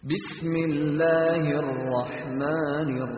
ബിസ്മില്ലാഹിർ റഹ്മാനിർ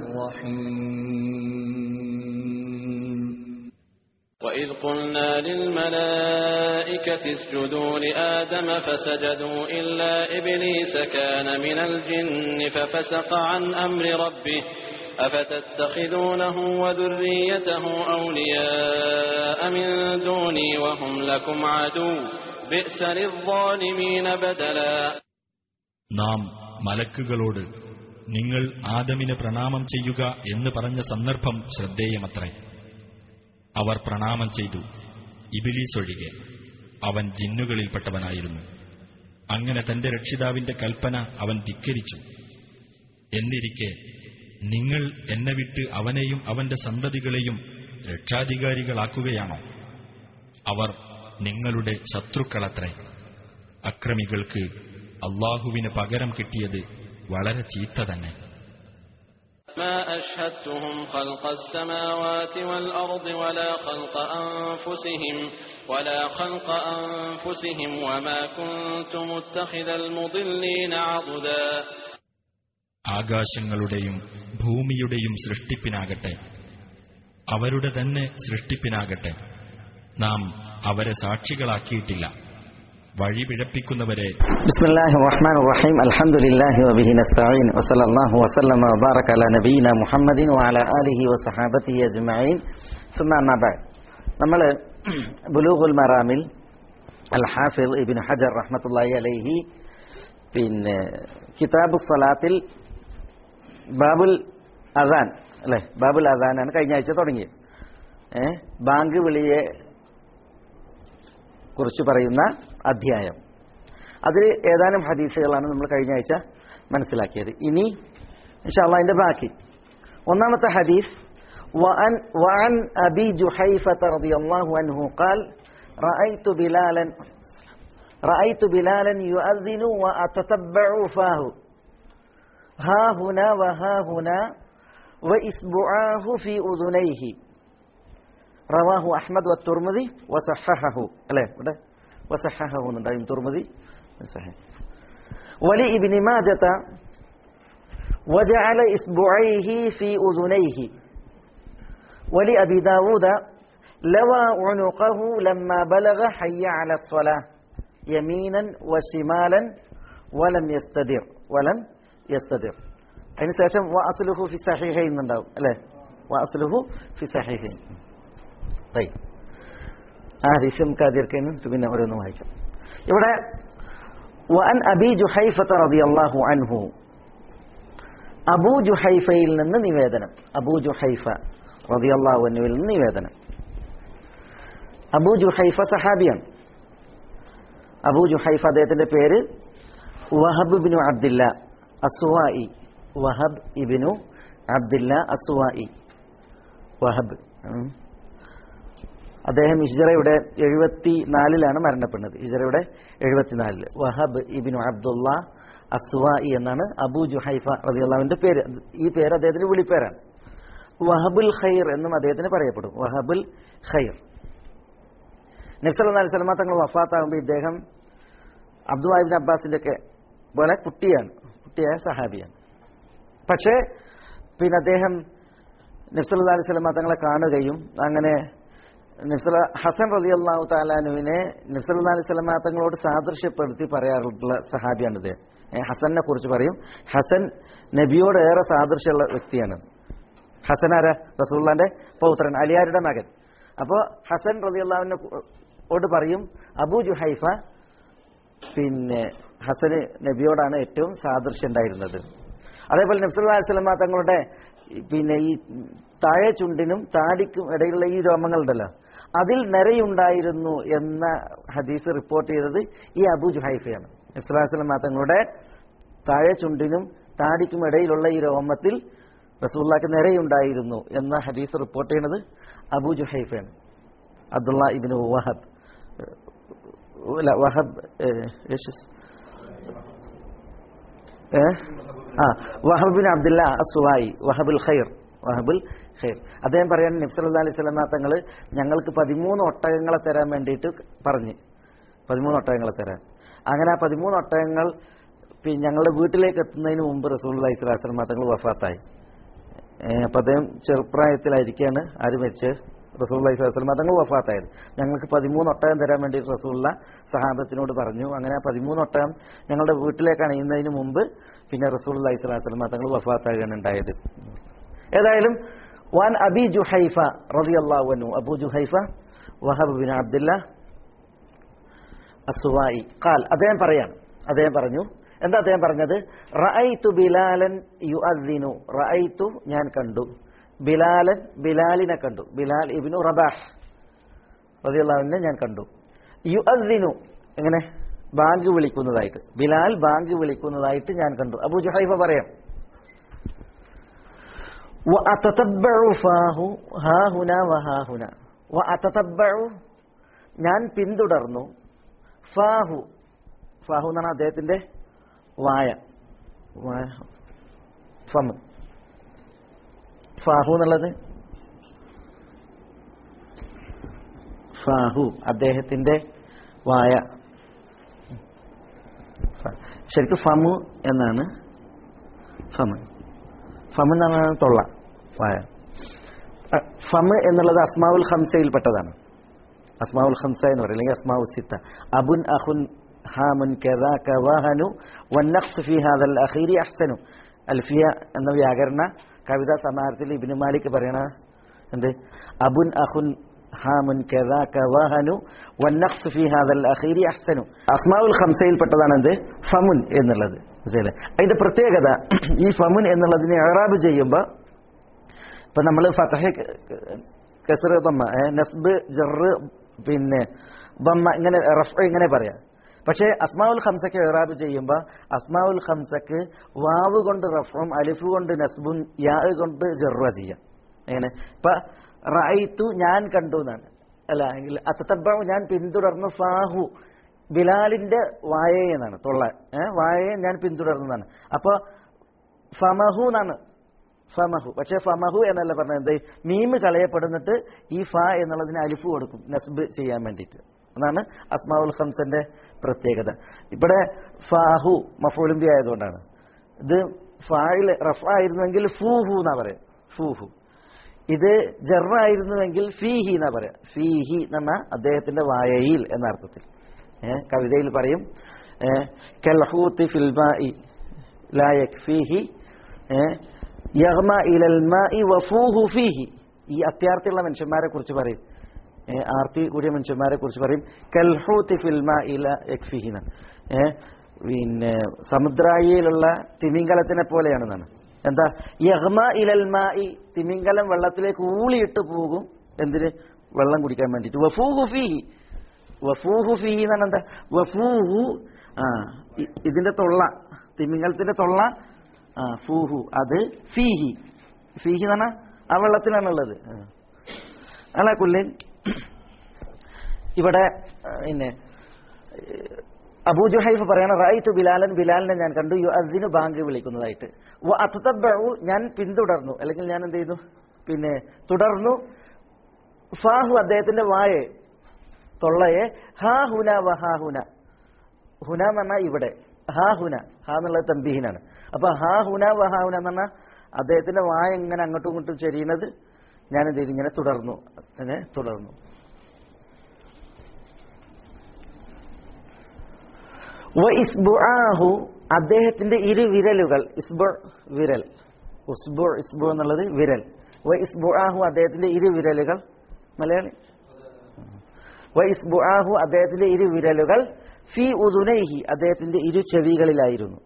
റഹീം. وَإِذْ قُلْنَا لِلْمَلَائِكَةِ اسْجُدُوا لِآدَمَ فَسَجَدُوا إِلَّا إِبْلِيسَ كَانَ مِنَ الْجِنِّ فَفَسَقَ عَنْ أَمْرِ رَبِّهِ أَفَتَتَّخِذُونَهُ وَذُرِّيَّتَهُ أَوْلِيَاءَ مِنْ دُونِي وَهُمْ لَكُمْ عَدُوٌّ بِئْسَ لِلظَّالِمِينَ بَدَلًا. നാം മലക്കുകളോട് നിങ്ങൾ ആദമിന് പ്രണാമം ചെയ്യുക എന്ന് പറഞ്ഞ സന്ദർഭം ശ്രദ്ധേയമത്രേ. അവർ പ്രണാമം ചെയ്തു, ഇബ്ലീസ് ഒഴികെ. അവൻ ജിന്നുകളിൽപ്പെട്ടവനായിരുന്നു. അങ്ങനെ തന്റെ രക്ഷിതാവിന്റെ കൽപ്പന അവൻ ധിക്കരിച്ചു. എന്നിരിക്കെ നിങ്ങൾ എന്നെ വിട്ട് അവനെയും അവന്റെ സന്തതികളെയും രക്ഷാധികാരികളാക്കുകയാണോ? അവർ നിങ്ങളുടെ ശത്രുക്കളത്രേ. അക്രമികൾക്ക് അല്ലാഹുവിന് പകരം കിട്ടിയത് വളരെ ചീത്ത തന്നെ. ما أشهدتهم خلق السماوات والأرض ولا خلق أنفسهم وما كنت متخذ المضلين عضدا. ആകാശങ്ങളുടെയും ഭൂമിയുടെയും സൃഷ്ടിപ്പിനാകട്ടെ അവരുടെ തന്നെ സൃഷ്ടിപ്പിനാകട്ടെ നാം അവരെ സാക്ഷികളാക്കിയിട്ടില്ല. വഴി പിഴപ്പിക്കുന്നവരെ. ബിസ്മില്ലാഹിർ റഹ്മാനിർ റഹീം. അൽഹംദുലില്ലാഹി വബിഹി നസ്തഈൻ വസല്ലല്ലാഹു വസല്ലമ വബാറക അലാ നബിയിനാ മുഹമ്മദിൻ വഅലാ ആലിഹി വസഹബതിഹി അജ്മഈൻ. സുമ്മ അമ്മാ ബഅദ്. നമ്മൾ ബുലൂഗുൽ മറാമിൽ അൽ ഹാഫിദ് ഇബ്നു ഹജർ റഹ്മത്തുള്ളാഹി അലൈഹി കിതാബുസ് സ്വലാത്തിൽ ബാബുൽ അസാൻ അല്ലേ, ബാബുൽ അസാനാണ് കഴിഞ്ഞ ആഴ്ച തുടങ്ങിയത്. ബാങ്ക് വിളിയെ കുറിച്ച് പറയുന്ന അധ്യായം. അതിൽ ഏതാനും ഹദീസുകളാണ് നമ്മൾ കഴിഞ്ഞ ആഴ്ച മനസ്സിലാക്കിയത്. ഇനി ഇൻഷാ അല്ലാഹ് അതിന്റെ ബാക്കി. ഒന്നാമത്തെ ഹദീസ് وعن أبي جحيفة رضي الله عنه قال رأيت بلالا يؤذن وأتتبع فاه ها هنا وها هنا وإصبعاه في أذنيه رواه أحمد والترمذي وصححه. അല്ലേ, ഇവിടെ وصححه ഉണ്ടായും, തുർമുദി صحيح. ولابن ماجة وجعل إصبعيه في أذنيه. ولأبي داود لوى عنقه لما بلغ حي على الصلاة يمينا وشمالا ولم يستدر. അതിന് ശേഷം وأصله في صحيحين ഉണ്ടാവും അല്ലേ, وأصله في صحيحين. ആ ഹദീസ് നമുക്ക് ആദ്യം പിന്നെ ഓരോന്ന് വായിക്കാം. ഇവിടെ وعن أبي جحيفة رضي الله عنه, അബൂ ജുഹൈഫയിൽ നിന്ന് നിവേദനം. അബൂ ജുഹൈഫ റളിയല്ലാഹു അൻഹുവിൽ നിന്ന് നിവേദനം. അബൂ ജുഹൈഫ സഹാബിയാണ്. അബൂ ജുഹൈഫ അദ്ദേഹത്തിന്റെ പേര് വഹബ് ഇബ്നു അബ്ദില്ല അസ്വായി. വഹബ് ഇബ്നു അബ്ദില്ല അസ്വായി. വഹബ് അദ്ദേഹം ഹിജ്റയുടെ 74 മരണപ്പെടുന്നത്. ഹിജ്റയുടെ 74. വഹബ് ഇബ്നു അബ്ദുള്ള അസ്വായി എന്നാണ് അബൂ ജുഹൈഫ റളിയല്ലാഹുവിന്റെ പേര്. ഈ പേര് അദ്ദേഹത്തിന്റെ വിളിപ്പേരാണ്. വഹബുൽ ഖൈർ എന്നും അദ്ദേഹത്തിന് പറയപ്പെടും. വഹബുൽ ഖൈർ. നബി സല്ലല്ലാഹു അലൈഹി വസല്ലം തങ്ങൾ വഫാത്താകുമ്പോൾ ഇദ്ദേഹം അബ്ദുല്ലാഹ് ഇബ്നു അബ്ബാസിന്റെ ഒക്കെ പോലെ കുട്ടിയായ സഹാബിയാണ്. പക്ഷേ പിന്നെ അദ്ദേഹം നബി സല്ലല്ലാഹു അലൈഹി വസല്ലം തങ്ങളെ കാണുകയും അങ്ങനെ ഹസൻ റളിയല്ലാഹു തആല അൻഹുവിനെ നബി സല്ലല്ലാഹു അലൈഹി വസല്ലം തങ്ങളോട് സാദൃശ്യപ്പെടുത്തി പറയാറുള്ള സഹാബിയാണ് അദ്ദേഹം. ഹസനെ കുറിച്ച് പറയും, ഹസൻ നബിയോട് ഏറെ സാദൃശ്യമുള്ള വ്യക്തിയാണ്. ഹസൻ ആരാ? റസൂലുള്ളാഹിന്റെ പൗത്രൻ, അലിയാരുടെ മകൻ. അപ്പോൾ ഹസൻ റളിയല്ലാഹുവിനോട് പറയും അബൂ ജുഹൈഫ പിന്നെ ഹസന് നബിയോടാണ് ഏറ്റവും സാദൃശ്യം ഉണ്ടായിരുന്നത്. അതേപോലെ നബി സല്ലല്ലാഹു അലൈഹി വസല്ലം തങ്ങളുടെ പിന്നെ ഈ താഴെ ചുണ്ടിനും താടിക്കും ഇടയിലുള്ള ഈ രോമങ്ങളുണ്ടല്ലോ, അതിൽ നരയുണ്ടായിരുന്നു എന്ന ഹദീസ് റിപ്പോർട്ട് ചെയ്തത് ഈ അബൂ ജുഹൈഫയാണ്. നബി സല്ലല്ലാഹു അലൈഹി വസല്ലം തങ്ങളുടെ താഴെ ചുണ്ടിനും താടിക്കും ഇടയിലുള്ള ഈ രോമത്തിൽ റസൂലുള്ളാഹിക്ക് നരയുണ്ടായിരുന്നു എന്ന ഹദീസ് റിപ്പോർട്ട് ചെയ്യുന്നത് അബൂ ജുഹൈഫയാണ്. Abdullah ibn Wahb Wahb bin Abdullah അസ്വായി. Wahbul Khair. അദ്ദേഹം പറയാൻ നബി സല്ലല്ലാഹു അലൈഹി വസല്ലം തങ്ങൾ ഞങ്ങൾക്ക് 13 ഒട്ടകങ്ങളെ തരാൻ വേണ്ടിയിട്ട് പറഞ്ഞ് 13 ഒട്ടകങ്ങളെ തരാൻ. അങ്ങനെ ആ 13 ഒട്ടകങ്ങൾ പിന്നെ ഞങ്ങളുടെ വീട്ടിലേക്ക് എത്തുന്നതിന് മുമ്പ് റസൂലുള്ളാഹി സ്വല്ലല്ലാഹു അലൈഹി വസല്ലം തങ്ങൾ വഫാത്തായി. അപ്പം അദ്ദേഹം ചെറുപ്രായത്തിലായിരിക്കുകയാണ് ആര് മരിച്ചത്? റസൂലുള്ളാഹി സ്വല്ലല്ലാഹു അലൈഹി വസല്ലം തങ്ങൾ വഫാത്തായത്. ഞങ്ങൾക്ക് 13 ഒട്ടകം തരാൻ വേണ്ടി റസൂലുള്ള സഹാബത്തിനോട് പറഞ്ഞു. അങ്ങനെ 13 ഒട്ടകം ഞങ്ങളുടെ വീട്ടിലേക്ക് അണിയുന്നതിന് മുമ്പ് പിന്നെ റസൂലുള്ളാഹി സ്വല്ലല്ലാഹു അലൈഹി വസല്ലം തങ്ങൾ വഫാത്താകുകയാണ് ഉണ്ടായത്. ഏതായാലും വാൻ അബി ജുഹൈഫ റളിയല്ലാഹു അൻഹു, Abu Juhaifa Wahb bin Abdullah അസ്സുവായി ഖാൽ, അദ്ദേഹം പറഞ്ഞു. എന്താ അദ്ദേഹം പറഞ്ഞത്? റഅയ്തു ബിലാലൻ യുഅദ്ദിനു, റഅയ്തു ഞാൻ കണ്ടു, ബിലാലിനെ കണ്ടു, ബിലാൽ ഇബ്നു റബാഹ് റളിയല്ലാഹു അൻഹു ഞാൻ കണ്ടു. യുഅദ്ദിനു എങ്ങനെ? ബാങ്ക് വിളിക്കുന്നതായിട്ട്, ബിലാൽ ബാങ്ക് വിളിക്കുന്നതായിട്ട് ഞാൻ കണ്ടു. അബൂ ജുഹൈഫ പറയാം, വഅതതബ്ബഉ ഫാഹു ഹാഹുന വഹാഹുന, വഅതതബ്ബഉ ഞാൻ പിന്തുടർന്നു, ഫാഹു എന്നാണ് അദ്ദേഹത്തിന്റെ വായ, ഫം, ഫാഹു എന്നുള്ളത് ഫാഹു അദ്ദേഹത്തിന്റെ വായ, ശരിക്കും ഫമു എന്നാണ്, ഫം എന്നാണ് തൊള്ള, വായ. ഫം എന്നുള്ളത് അസ്മാഉൽ ഖംസയിൽ പെട്ടതാണ്. അസ്മാഉൽ ഖംസ എന്ന് പറയും, അല്ലെങ്കിൽ അസ്മാഉ സിത്ത. അബുൻ അഖുൻ ഹാമുൻ കദാക വഹനു വന്നഖ്സ് ഫീ ഹാദൽ അഖീരി അഹ്സനു. അൽഫിയ എന്ന വ്യാകരണ കവിതാ സമാഹാരത്തിൽ ഇബ്നു മാലിക് പറയണ എന്ത്? അബുൻ അഖുൻ ഹാമുൻ കദാക വഹനു വന്നഖ്സ് ഫീ ഹാദൽ അഖീരി അഹ്സനു. അസ്മാഉൽ ഖംസയിൽ പെട്ടതാണ് എന്ത്? ഫമുൻ എന്നുള്ളത്. മനസ്സിലായില്ലേ? അതിന്റെ പ്രത്യേകത, ഈ ഫമുൻ എന്നുള്ളതിനെ ഇഅ്റാബ് ചെയ്യുമ്പോൾ ഇപ്പൊ നമ്മൾ ഫതഹ് കസ്ർ ദമ്മ നസ്ബ് ജറ് പിന്നെ ദമ്മ ഇങ്ങനെ റഫ്അ ഇങ്ങനെ പറയാം. പക്ഷേ അസ്മാഉൽ ഖംസക്ക് ഇറാബ് ചെയ്യുമ്പോൾ അസ്മാഉൽ ഖംസക്ക് വാവ് കൊണ്ട് റഫ്ഉം അലിഫ് കൊണ്ട് നസ്ബും യാ കൊണ്ട് ജറുവ ചെയ്യാം. എങ്ങനെ? ഇപ്പൊ റഅയ്തു ഞാൻ കണ്ടു എന്നാണ്, അല്ല എങ്കിൽ അത്തതബ്ബഉ ഞാൻ പിന്തുടർന്നു, ഫാഹു ബിലാലിന്റെ വായയെ എന്നാണ്, തൊള്ള വായയെ ഞാൻ പിന്തുടർന്നതാണ്. അപ്പൊ ഫമഹു എന്നാണ്, ഫമഹു. പക്ഷെ ഫമഹു എന്നല്ല പറഞ്ഞത്, എന്ത്? മീമ് കളയപ്പെടുന്നിട്ട് ഈ ഫ എന്നുള്ളതിന് അലിഫ് കൊടുക്കും നസ്ബ് ചെയ്യാൻ വേണ്ടിയിട്ട്. അതാണ് അസ്മാഉൽ ഖംസന്റെ പ്രത്യേകത. ഇവിടെ ഫാഹു മഫൂലും ബി ആയതുകൊണ്ടാണ്. ഇത് ഫാഇൽ റഫ്അ ആയിരുന്നുവെങ്കിൽ ഫൂഹു എന്നാ പറയാം, ഫൂഹു. ഇത് ജർറ ആയിരുന്നുവെങ്കിൽ ഫീഹി എന്നാ പറയാം, ഫീഹി എന്ന അദ്ദേഹത്തിന്റെ വായയിൽ എന്ന അർത്ഥത്തിൽ. കവിതയിൽ പറയും, കൽഹൂത്തി ഫിൽ മാഇ ലാ യക്ഫീഹി യഗ്മ ഇലൽ മാഇ വഫൂഹു ഫീഹി. ഈ അത്യാർത്തിയുള്ള മനുഷ്യന്മാരെ കുറിച്ച് പറയും, ആർത്തി കൂടിയ മനുഷ്യന്മാരെ കുറിച്ച് പറയും, കൽഹൂത്തി ഫിൽ മാഇ ലാ യക്ഫീഹി. പിന്നെ സമുദ്രായിലുള്ള തിമിംഗലത്തിനെ പോലെയാണെന്നാണ്. എന്താ? യഗ്മ ഇലൽ മാഇ, തിമിംഗലം വെള്ളത്തിലേക്ക് ഊളിയിട്ട് പോകും. എന്തിന്? വെള്ളം കുടിക്കാൻ വേണ്ടിയിട്ട്. വഫൂഹു ഫീഹി, വഫൂഹു ഫീഹി എന്നാണ് എന്താ? വഫൂഹു ഇതിന്റെ തൊള്ള, തിമിംഗലത്തിന്റെ തൊള്ള, ഫൂഹു അത് ഫീഹി, ഫീഹി എന്ന് പറഞ്ഞാൽ ആ വെള്ളത്തിലാണുള്ളത്. അല്ല കുല്ലിൻ ഇവിടെ പിന്നെ അബൂ ജുഹൈഫ് പറയണ റഅയ്തു ബിലാലൻ, ബിലാലിനെ ഞാൻ കണ്ടു, യുഅദ്ദിനു ബാങ്ക് വിളിക്കുന്നതായിട്ട്. വഅതതബ്ബഉ ഞാൻ പിന്തുടർന്നു, അല്ലെങ്കിൽ ഞാൻ എന്ത് ചെയ്തു? പിന്നെ തുടർന്നു, ഫാഹു അദ്ദേഹത്തിന്റെ വായെ, തൊള്ളയെ, ഹാ ഹുന വഹാ ഹുന, ഹുന എന്ന് പറഞ്ഞാൽ ഇവിടെ, ഹാ ഹുന, ഹാ എന്നുള്ളത് തംബീഹിനാണ്. അപ്പൊ ഹാ ഹുന വഹാ ഹുന എന്ന് പറഞ്ഞാൽ അദ്ദേഹത്തിന്റെ വായ ഇങ്ങനെ അങ്ങോട്ടും ഇങ്ങോട്ടും ചെരിയുന്നത് ഞാൻ എന്ത് ചെയ്തു? ഇങ്ങനെ തുടർന്നു, തുടർന്നു. വഇസ്ബുആഹു അദ്ദേഹത്തിന്റെ ഇരുവിരലുകൾ, ഇസ്ബു വിരൽ, ഇസ്ബു എന്നുള്ളത് വിരൽ. വഇസ്ബുആഹു അദ്ദേഹത്തിന്റെ ഇരുവിരലുകൾ, മലയാളി, വഇസ്ബുആഹു അദ്ദേഹത്തിന്റെ ഇരുവിരലുകൾ, ഫീ ഉദുനൈഹി അദ്ദേഹത്തിന്റെ ഇരു ചെവികളിലായിരുന്നു.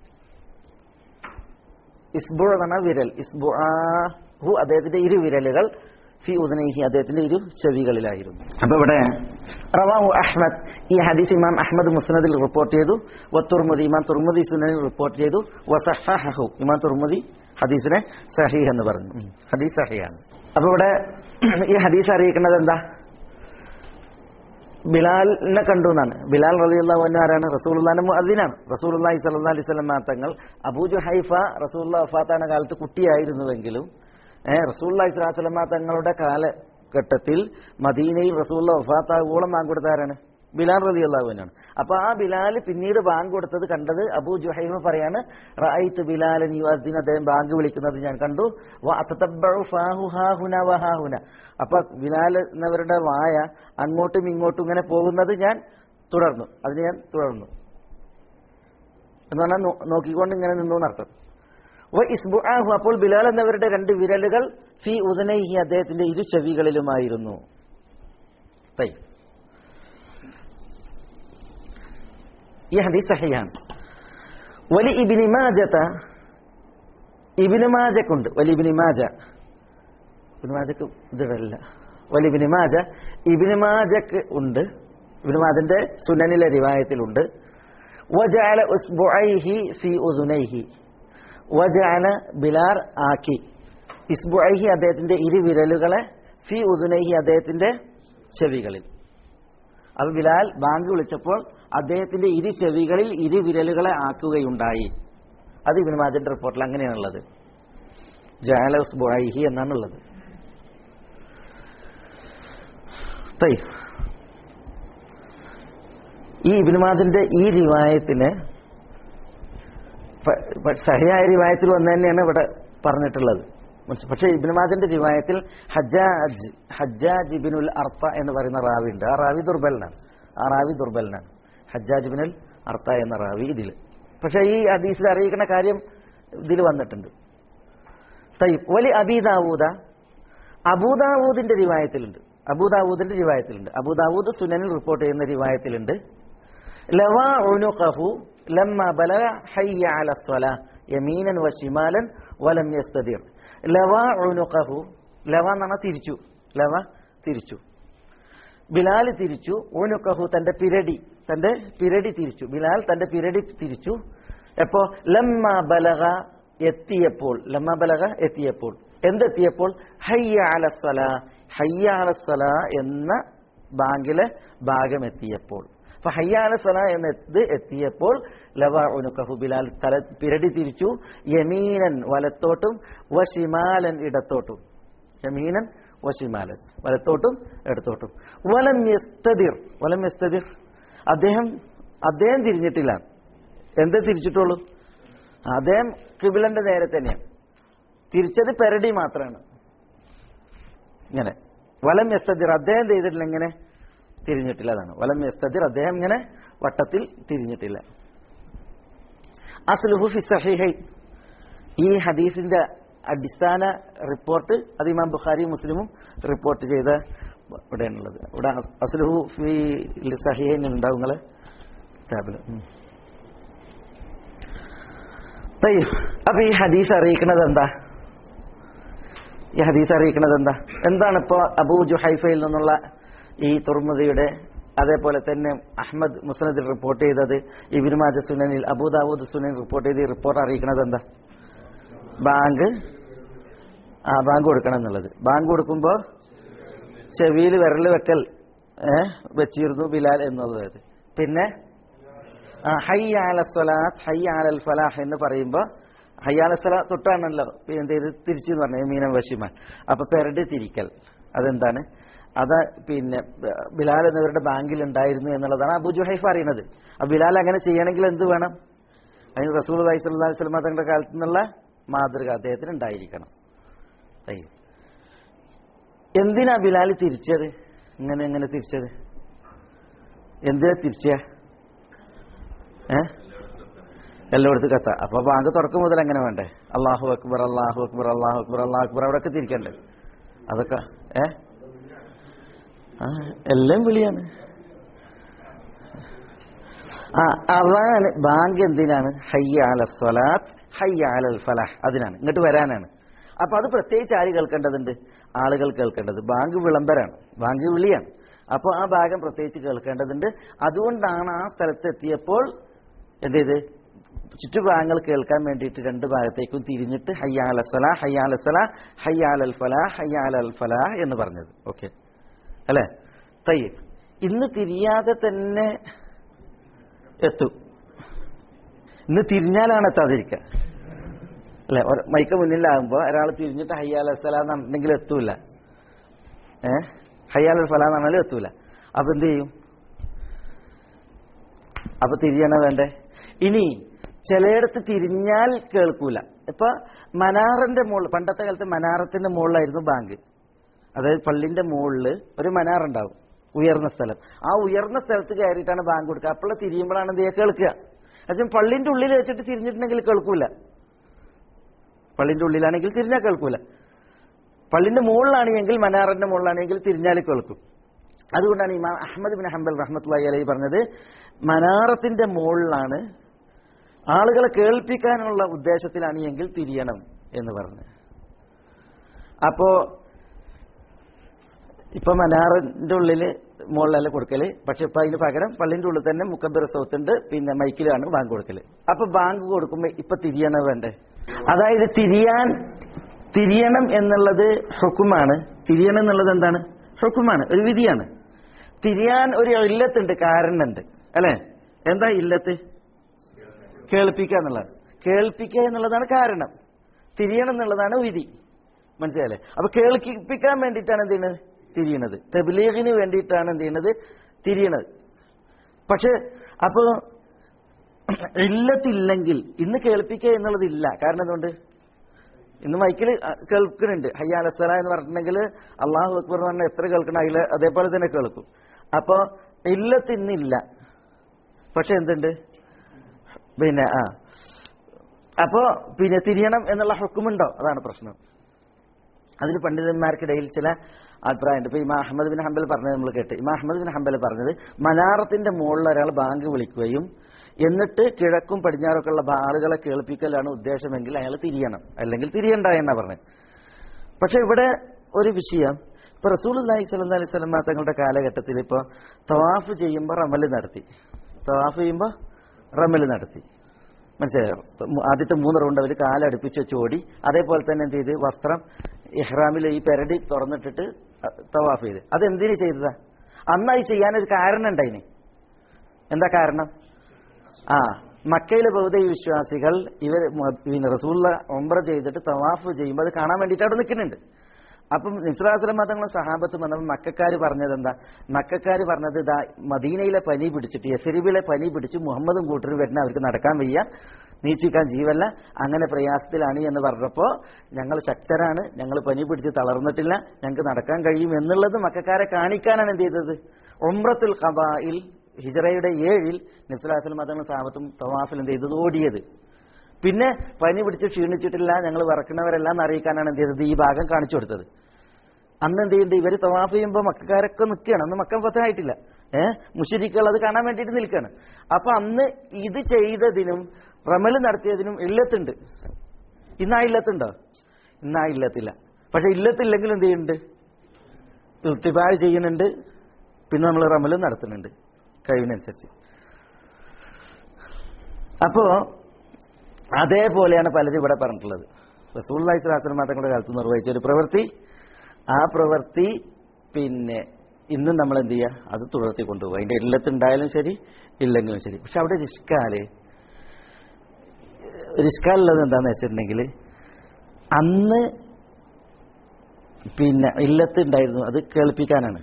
ഇസ്ബു എന്ന വിരൽ, ഇസ്ബുആഹു അദ്ദേഹത്തിന്റെ ഇരുവിരലുകൾ, ഫി ഉദ്നൈഹി അദ്ദേഹത്തിന്റെ ഇരു ചെവികളിലായിരുന്നു. അപ്പൊ ഇവിടെ റവാഹു അഹ്മദ്, ഈ ഹദീസ് ഇമാം അഹ്മദ് മുസ്നദിൽ റിപ്പോർട്ട് ചെയ്തു. വത്തുർമുദി, ഇമാം തുർമുദി സുനനിൽ റിപ്പോർട്ട് ചെയ്തു. വസഹഹഹു, ഇമാം തുർമുദി ഹദീസിനെ സഹീഹ് എന്ന് പറഞ്ഞു. ഹദീസ് സഹീഹാണ്. അപ്പൊ ഇവിടെ ഈ ഹദീസ് അറിയിക്കുന്നത് എന്താ? ബിലാലിനെ കണ്ടു എന്നാണ്. ബിലാൽ റളിയല്ലാഹു അൻഹു ആരാണ്? റസൂലുള്ളാഹിന്റെ മുഅദ്ദിനാണ്. റസൂലുള്ളാഹി സ്വല്ലല്ലാഹി അലൈഹി വസല്ലം തങ്ങൾ അബൂ ജുഹൈഫ റസൂലുള്ളാഹി വഫാത്താന കാലത്ത് കുട്ടിയായിരുന്നുവെങ്കിലും റസൂലുള്ളാഹി സ്വല്ലല്ലാഹി അലൈഹി വസല്ലം തങ്ങളുടെ കാലഘട്ടത്തിൽ മദീനയിൽ റസൂലുള്ളാഹി വഫാത്താവോളം ബാങ്ക് കൊടുത്ത ആരാണ്? ബിലാൽ റളിയല്ലാഹു അൻഹു. അപ്പൊ ആ ബിലാൽ പിന്നീട് ബാങ്ക് കൊടുത്തത് കണ്ടത് അബൂ ജുഹൈഫ പറയാണ്, റഅയ്തു ബിലാലൻ യുഅദ്ദിനു, അദ്ദേഹം ബാങ്ക് വിളിക്കുന്നത് ഞാൻ കണ്ടു. വഅതതബ്ബഉ ഫാഹു ഹാഹുന വഹാഹുന, അപ്പൊ ബിലാൽ എന്നവരുടെ വായ അങ്ങോട്ടും ഇങ്ങോട്ടും ഇങ്ങനെ പോകുന്നത് ഞാൻ തുടർന്നു, അതിന് ഞാൻ തുടർന്നു എന്ന് പറഞ്ഞാൽ നോക്കിക്കൊണ്ട് ഇങ്ങനെ നിന്നു എന്നർത്ഥം. വ ഇസ്ബുആഹു, അപ്പോൾ ബിലാൽ എന്നവരുടെ 2 വിരലുകൾ ഫി ഉദനൈഹി, അദ്ദേഹത്തിന്റെ ഇരു ചെവികളിലുമായിരുന്നു. ഈ ഹദീസ് സഹിഹാണ്. വലി ഇബ്നു മാജത, ഇബ്നു മാജക്കുണ്ട്, വലി ഇബ്നു മാജക്ക് ഇതിടല്ല, വലി ഇബ്നു മാജ, ഇബ്നു മാജക്ക് ഉണ്ട്, ഇബ്നു മാജന്റെ സുനനിലെ റിവായത്തിലുണ്ട്. വജഅല ഉസ്ബുഐഹി ഫി ഉദുനൈഹി, വജഅല ബിലാൽ ആക്കി, ഇസ്ബുഐഹി അദ്ദേഹത്തിന്റെ ഇരുവിരലുകളെ, ഫി ഉദുനൈഹി അദ്ദേഹത്തിന്റെ ചെവികളിൽ. അപ്പൊ ബിലാൽ ബാങ്ക് വിളിച്ചപ്പോൾ അദ്ദേഹത്തിന്റെ ഇരു ചെവികളിൽ ഇരുവിരലുകളെ ആക്കുകയുണ്ടായി. അത് ഇബ്നു മാജന്റെ റിപ്പോർട്ടിൽ അങ്ങനെയാണുള്ളത്. ജഅല ഉസ്ബുഐഹി എന്നാണുള്ളത്. ഈ ഇബ്നു മാജന്റെ ഈ റിവായത്തിന് സഹിയായ റിവായത്തിൽ വന്നു തന്നെയാണ് ഇവിടെ പറഞ്ഞിട്ടുള്ളത്. പക്ഷേ ഇബ്നു മാജന്റെ റിവായത്തിൽ ഹജ്ജാജ് ഇബ്നുൽ അർത്ത എന്ന് പറയുന്ന റാവി ഉണ്ട്. ആ റാവി ദുർബലനാണ്. ഹജ്ജാജ് ഇബ്നുൽ അർത്ത എന്ന റാവി ഇതിൽ. പക്ഷേ ഈ ഹദീസിൽ അറിയിക്കുന്ന കാര്യം ഇതിൽ വന്നിട്ടുണ്ട്. വലി അബീദാവൂദ, അബൂദാവൂദിന്റെ റിവായത്തിലുണ്ട്. അബൂദാവൂദ് സുനനിൽ റിപ്പോർട്ട് ചെയ്യുന്ന റിവായത്തിലുണ്ട്. ലവാ ഉനുഖഹു ലമ്മ ബലഗ ഹയ്യ അലസ്സലാ യമീനൻ വശിമാലൻ വലം യസ്തദിർ. ലവാ ഉനുഖഹു, ലവാ എന്ന് പറഞ്ഞാൽ തിരിച്ചു. ബിലാൽ തിരിച്ചു. ഉനുഖഹു തന്റെ പിരടി തിരിച്ചു. ബിലാൽ തന്റെ പിരടി തിരിച്ചു. എപ്പോ? ലമ്മ ബലഗ എത്തിയപ്പോൾ. എന്തെത്തിയപ്പോൾ? ഹയ്യ അലസ്സലാ എന്ന ബാങ്കിലെ ഭാഗം എത്തിയപ്പോൾ. അപ്പൊ ഹയ്യ അലസ്സലാ എന്നത് എത്തിയപ്പോൾ ലവാ ഉനുഖഹു, ബിലാൽ പിരടി തിരിച്ചു. യമീനൻ വലത്തോട്ടും, വശിമാലൻ ഇടത്തോട്ടും. യമീനൻ വശിമാലൻ വലത്തോട്ടും ഇടത്തോട്ടും. വലം യസ്തദിർ, അദ്ദേഹം തിരിഞ്ഞിട്ടില്ല. എന്തേ തിരിച്ചിട്ടുള്ളൂ? അദ്ദേഹം ഖിബ്ലന്റെ നേരെ തന്നെയാണ് തിരിച്ചത്. പെരടി മാത്രമാണ് ഇങ്ങനെ. വലം യസ്തദിർ, അദ്ദേഹം ചെയ്തിട്ടില്ല, ഇങ്ങനെ തിരിഞ്ഞിട്ടില്ല. അതാണ് വലം യസ്തദിർ, അദ്ദേഹം ഇങ്ങനെ വട്ടത്തിൽ തിരിഞ്ഞിട്ടില്ല. അസ്ലുഹു ഫി സഹീഹൈൻ, ഈ ഹദീസിന്റെ അടിസ്ഥാന റിപ്പോർട്ട് അത് ഇമാം ബുഖാരി മുസ്ലിമും റിപ്പോർട്ട് ചെയ്ത ഇവിടെയാണുള്ളത്. ഇവിടെ അസ്ലുഹു ഫി സഹീഹൈൻ ഉണ്ടാവും നിങ്ങളെ കിതാബിൽ. അപ്പൊ ഈ ഹദീസ് അറിയിക്കുന്നത് എന്താ? എന്താണ് ഇപ്പോ അബൂ ജുഹൈഫയിൽ നിന്നുള്ള ഈ തുർമുദിയുടെ, അതേപോലെ തന്നെ അഹ്മദ് മുസ്നദിൽ റിപ്പോർട്ട് ചെയ്തത്, ഇബ്നു മാജ സുനനിൽ, അബൂദാവൂദ് സുനനിൽ റിപ്പോർട്ട് ചെയ്ത് ഈ റിപ്പോർട്ട് അറിയിക്കുന്നത് എന്താ? ബാങ്ക് കൊടുക്കണം എന്നുള്ളത്. ബാങ്ക് കൊടുക്കുമ്പോ ചെവിയിൽ വിരൽ വെച്ചിരുന്നു ബിലാൽ എന്നുള്ളത്. പിന്നെ ഹയ്യ അലസ്സലാത്ത്, ഹയ്യ അലൽ ഫലാഹ് എന്ന് പറയുമ്പോ ഹയ്യ അലസ്സലാ തൊട്ടാണല്ലോ എന്ത് ചെയ്ത് തിരിച്ചെന്ന് പറഞ്ഞു യമീനൻ വശിമാൻ. അപ്പൊ പെരടി തിരിക്കൽ അതെന്താണ്? അത് പിന്നെ ബിലാൽ എന്നിവരുടെ ബാങ്കിൽ ഉണ്ടായിരുന്നു എന്നുള്ളതാണ് അബൂ ജുഹൈഫ അറിയുന്നത്. അപ്പൊ ബിലാൽ അങ്ങനെ ചെയ്യണമെങ്കിൽ എന്ത് വേണം? അതിന് റസൂലുള്ളാഹി സ്വല്ലല്ലാഹു അലൈഹി വസല്ലം തങ്ങളുടെ കാലത്തു നിന്നുള്ള മാതൃക അദ്ദേഹത്തിന് ഉണ്ടായിരിക്കണം. എന്തിനാ ബിലാൽ തിരിച്ചത്? എങ്ങനെ തിരിച്ചത്? എന്തിനാ തിരിച്ച? എല്ലായിടത്തും കത്ത. അപ്പൊ ബാങ്ക് തുടക്കം മുതൽ അങ്ങനെ വേണ്ടേ? അല്ലാഹു അക്ബർ, അല്ലാഹു അക്ബർ, അല്ലാഹു അക്ബർ, അല്ലാഹു അക്ബർ, അവിടെയൊക്കെ തിരിക്കണ്ടേ? അതൊക്കെ എല്ലാം വിളിയാണ്. അതാണ് ബാങ്ക്. എന്തിനാണ്? ഹയ്യ അലസ് സ്വലാത്ത്, ഹയ്യ അലൽ ഫലാഹ്, അതിനാണ്, ഇങ്ങോട്ട് വരാനാണ്. അപ്പൊ അത് പ്രത്യേകിച്ച് ആര് കേൾക്കേണ്ടതുണ്ട്? ആളുകൾ കേൾക്കേണ്ടത്. ബാങ്ക് വിളംബരാണ്, ബാങ്ക് വിളിയാണ്. അപ്പോൾ ആ ഭാഗം പ്രത്യേകിച്ച് കേൾക്കേണ്ടതുണ്ട്. അതുകൊണ്ടാണ് ആ സ്ഥലത്ത് എത്തിയപ്പോൾ എന്ത് ചെയ്ത് ചുറ്റുഭാഗങ്ങൾ കേൾക്കാൻ വേണ്ടിയിട്ട് 2 ഭാഗത്തേക്കും തിരിഞ്ഞിട്ട് ഹയ്യ അലസ് സ്വലാഹ്, ഹയ്യ അലസ് സ്വലാഹ്, ഹയ്യ അലൽ ഫലാഹ്, ഹയ്യ അലൽ ഫലാഹ് എന്ന് പറഞ്ഞത്. ഓക്കെ അല്ലേ? തയ്യബ്. ഇന്ന് തിരിയാതെ തന്നെ എത്തും. ഇന്ന് തിരിഞ്ഞാലാണ് എത്താതിരിക്കുക അല്ലെ? മൈക്ക് മുന്നിലാകുമ്പോ ഒരാൾ തിരിഞ്ഞിട്ട് ഹയ്യ അലസ് സ്വലാഹ് എന്നുണ്ടെങ്കിൽ എത്തൂല. ഹയ്യ അലൽ ഫലാഹ് എന്ന് പറഞ്ഞാലും എത്തൂല. അപ്പൊ എന്ത് ചെയ്യും? അപ്പൊ തിരിയണ വേണ്ടേ? ഇനി ചിലയിടത്ത് തിരിഞ്ഞാൽ കേൾക്കൂല. ഇപ്പൊ മനാറിന്റെ മുകളിൽ, പണ്ടത്തെ കാലത്ത് മനാറത്തിന്റെ മുകളിലായിരുന്നു ബാങ്ക്. അതായത് പള്ളിന്റെ മുകളിൽ ഒരു മനാറുണ്ടാവും, ഉയർന്ന സ്ഥലം. ആ ഉയർന്ന സ്ഥലത്ത് കയറിയിട്ടാണ് ബാങ്ക് കൊടുക്കുക. അപ്പോൾ തിരിയുമ്പോഴാണ് എന്ത് ചെയ്യുക? കേൾക്കുക. പക്ഷെ പള്ളിന്റെ ഉള്ളിൽ വെച്ചിട്ട് തിരിഞ്ഞിട്ടുണ്ടെങ്കിൽ കേൾക്കൂല. പള്ളിന്റെ ഉള്ളിലാണെങ്കിൽ തിരിഞ്ഞാൽ കേൾക്കൂല. പള്ളിന്റെ മുകളിലാണെങ്കിൽ, മനാറിന്റെ മുകളിലാണെങ്കിൽ തിരിഞ്ഞാൽ കേൾക്കും. അതുകൊണ്ടാണ് ഇമാം അഹ്മദ് ബിൻ ഹംബൽ റഹ്മത്തുള്ളാഹി അലൈഹി പറഞ്ഞത്, മനാറത്തിന്റെ മുകളിലാണ് ആളുകളെ കേൾപ്പിക്കാനുള്ള ഉദ്ദേശത്തിലാണ് എങ്കിൽ തിരിയണം എന്ന് പറഞ്ഞു. അപ്പോ ഇപ്പൊ മനാറിന്റെ ഉള്ളില് മുകളിലല്ല കൊടുക്കല്, പക്ഷെ ഇപ്പൊ അതിന് പകരം പള്ളിന്റെ ഉള്ളിൽ തന്നെ മുക്കബ്ബിർ സൗത്തുണ്ട്, പിന്നെ മൈക്കിലാണ് ബാങ്ക് കൊടുക്കല്. അപ്പൊ ബാങ്ക് കൊടുക്കുമ്പോ ഇപ്പൊ തിരിയണം വേണ്ടേ? അതായത് തിരിയണം എന്നുള്ളത് ഹുക്കുമാണ്. തിരിയണം എന്നുള്ളത് എന്താണ്? ഹുക്കുമാണ്, ഒരു വിധിയാണ്. തിരിയാൻ ഒരു ഇല്ലത്തുണ്ട്, കാരണമുണ്ട്, അല്ലെ? എന്താ ഇല്ലത്ത്? കേൾപ്പിക്കുക എന്നുള്ളതാണ്. കേൾപ്പിക്കുക എന്നുള്ളതാണ് കാരണം, തിരിയണം എന്നുള്ളതാണ് വിധി. മനസ്സിലായല്ലേ? അപ്പൊ കേൾപ്പിക്കാൻ വേണ്ടിയിട്ടാണ് എന്ത് ചെയ്യുന്നത്? തിരിയണത്. തബ്ലീഗിന് വേണ്ടിയിട്ടാണ് എന്ത് ചെയ്യുന്നത്? തിരിയണത്. പക്ഷെ അപ്പോ ഇല്ലത്തില്ലെങ്കിൽ ഇന്ന് കേൾപ്പിക്കുക എന്നുള്ളതില്ല. കാരണം എന്തുകൊണ്ട്? ഇന്ന് മൈക്കിൽ കേൾക്കുന്നുണ്ട്, ഹയ്യ അലൽ സ്വലാ എന്ന് പറഞ്ഞിട്ടുണ്ടെങ്കിൽ അല്ലാഹു അക്ബർ എന്ന് പറഞ്ഞാൽ എത്ര കേൾക്കണം, അതിൽ അതേപോലെ തന്നെ കേൾക്കും. അപ്പോ ഇല്ലത്തിന്നില്ല, പക്ഷെ എന്തുണ്ട്? പിന്നെ അപ്പോ പിന്നെ തിരിയണം എന്നുള്ള ഹുക്കുമുണ്ടോ? അതാണ് പ്രശ്നം. അതിൽ പണ്ഡിതന്മാർക്കിടയിൽ ചില അഭിപ്രായമുണ്ട്. ഇപ്പൊ ഇമാം അഹ്മദ് ബിൻ ഹംബൽ പറഞ്ഞത് നമ്മൾ കേട്ട്. ഇമാം അഹ്മദ് ബിൻ ഹംബൽ പറഞ്ഞത്, മനാറത്തിന്റെ മുകളിൽ ഒരാൾ ബാങ്ക് വിളിക്കുകയും എന്നിട്ട് കിഴക്കും പടിഞ്ഞാറൊക്കെ ഉള്ള ആളുകളെ കേൾപ്പിക്കലാണ് ഉദ്ദേശമെങ്കിൽ അയാൾ തിരിയണം, അല്ലെങ്കിൽ തിരിയണ്ട എന്നാ പറഞ്ഞത്. പക്ഷെ ഇവിടെ ഒരു വിഷയം, ഇപ്പൊ റസൂലുള്ളാഹി സ്വല്ലല്ലാഹി അലൈഹി വസല്ലം തങ്ങളുടെ കാലഘട്ടത്തിൽ ഇപ്പൊ തവാഫ് ചെയ്യുമ്പോൾ റമൽ നടത്തി. തവാഫ് ചെയ്യുമ്പോൾ റമൽ നടത്തി, മനസ്സിലായോ? ആദ്യത്തെ 3 റൗണ്ട് അവർ കാലടുപ്പിച്ച് വെച്ച് ഓടി. അതേപോലെ തന്നെ എന്ത് ചെയ്ത്? വസ്ത്രം ഇഹ്റാമിൽ ഈ പെരടി തുറന്നിട്ടിട്ട് തവാഫ് ചെയ്ത്. അതെന്തിനു ചെയ്തതാ? അന്നായി ചെയ്യാനൊരു കാരണം ഉണ്ടായിന്. എന്താ കാരണം? മക്കയിലെ ബൗദ്ധ വിശ്വാസികൾ ഇവർ റസൂലുള്ള ഉംറ ചെയ്തിട്ട് തവാഫ് ചെയ്യുമ്പോൾ അത് കാണാൻ വേണ്ടിയിട്ട് അവിടെ നിൽക്കുന്നുണ്ട്. അപ്പം നബി സല്ലല്ലാഹു അലൈഹി വസല്ലം തങ്ങളും സഹാബത്തും വന്നപ്പോൾ മക്കക്കാർ പറഞ്ഞത് എന്താ? മക്കക്കാർ പറഞ്ഞത്, ഇതാ മദീനയിലെ പനി പിടിച്ചിട്ട്, യസ്രിബിലെ പനി പിടിച്ച് മുഹമ്മദും കൂട്ടരും വരുന്ന, അവർക്ക് നടക്കാൻ വയ്യ, നീച്ചിക്കാൻ ജീവല്ല, അങ്ങനെ പ്രയാസത്തിലാണ് എന്ന് പറഞ്ഞപ്പോൾ ഞങ്ങൾ ശക്തരാണ്, ഞങ്ങൾ പനി പിടിച്ച് തളർന്നിട്ടില്ല, ഞങ്ങൾക്ക് നടക്കാൻ കഴിയും എന്നുള്ളത് മക്കക്കാരെ കാണിക്കാനാണ് എന്ത് ചെയ്തത്? ഉംറത്തുൽ ഖദായിൽ ഹിജ്റയുടെ 7 നബി സല്ലല്ലാഹു അലൈഹി വസല്ലം തങ്ങളും സഹാബത്തും തവാഫിൽ എന്ത് ചെയ്തത്? ഓടിയത്. പിന്നെ പനി പിടിച്ച് ക്ഷീണിച്ചിട്ടില്ല, ഞങ്ങൾ വിറക്കുന്നവരെല്ലാം അറിയിക്കാനാണ് എന്ത് ചെയ്തത്? ഈ ഭാഗം കാണിച്ചു കൊടുത്തത്. അന്ന് എന്ത് ചെയ്യുന്നുണ്ട്? ഇവർ തവാഫ് ചെയ്യുമ്പോൾ മക്കാരൊക്കെ നിൽക്കുകയാണ്. അന്ന് മക്ക ഫതഹായിട്ടില്ല, മുശ്രിക്കുകൾ അത് കാണാൻ വേണ്ടിയിട്ട് നിൽക്കുകയാണ്. അപ്പൊ അന്ന് ഇത് ചെയ്തതിനും റമൽ നടത്തിയതിനും ഇല്ലത്തുണ്ട്. ഇന്നാ ഇല്ലത്തുണ്ടോ? ഇന്നാ ഇല്ലത്തില്ല. പക്ഷെ ഇല്ലത്തില്ലെങ്കിൽ എന്ത് ചെയ്യുന്നുണ്ട്? ഇൽത്തിബാ ചെയ്യുന്നുണ്ട്, പിന്നെ നമ്മൾ റമലും നടത്തുന്നുണ്ട് കഴിവിനനുസരിച്ച്. അപ്പോ അതേപോലെയാണ് പലരും ഇവിടെ പറഞ്ഞിട്ടുള്ളത്. റസൂലുള്ളാഹി സ്വല്ലല്ലാഹു അലൈഹി വസല്ലം തങ്ങളുടെ കാലത്ത് നിർവഹിച്ച ഒരു പ്രവൃത്തി, ആ പ്രവൃത്തി പിന്നെ ഇന്നും നമ്മൾ എന്ത് ചെയ്യുക? അത് തുടർത്തി കൊണ്ടുപോകുക. അതിന്റെ ഇല്ലത്തുണ്ടായാലും ശരി, ഇല്ലെങ്കിലും ശരി. പക്ഷെ അവിടെ റിസ്കാലുള്ളത് എന്താന്ന് വെച്ചിട്ടുണ്ടെങ്കിൽ, അന്ന് പിന്നെ ഇല്ലത്ത് ഉണ്ടായിരുന്നു, അത് കേൾപ്പിക്കാനാണ്.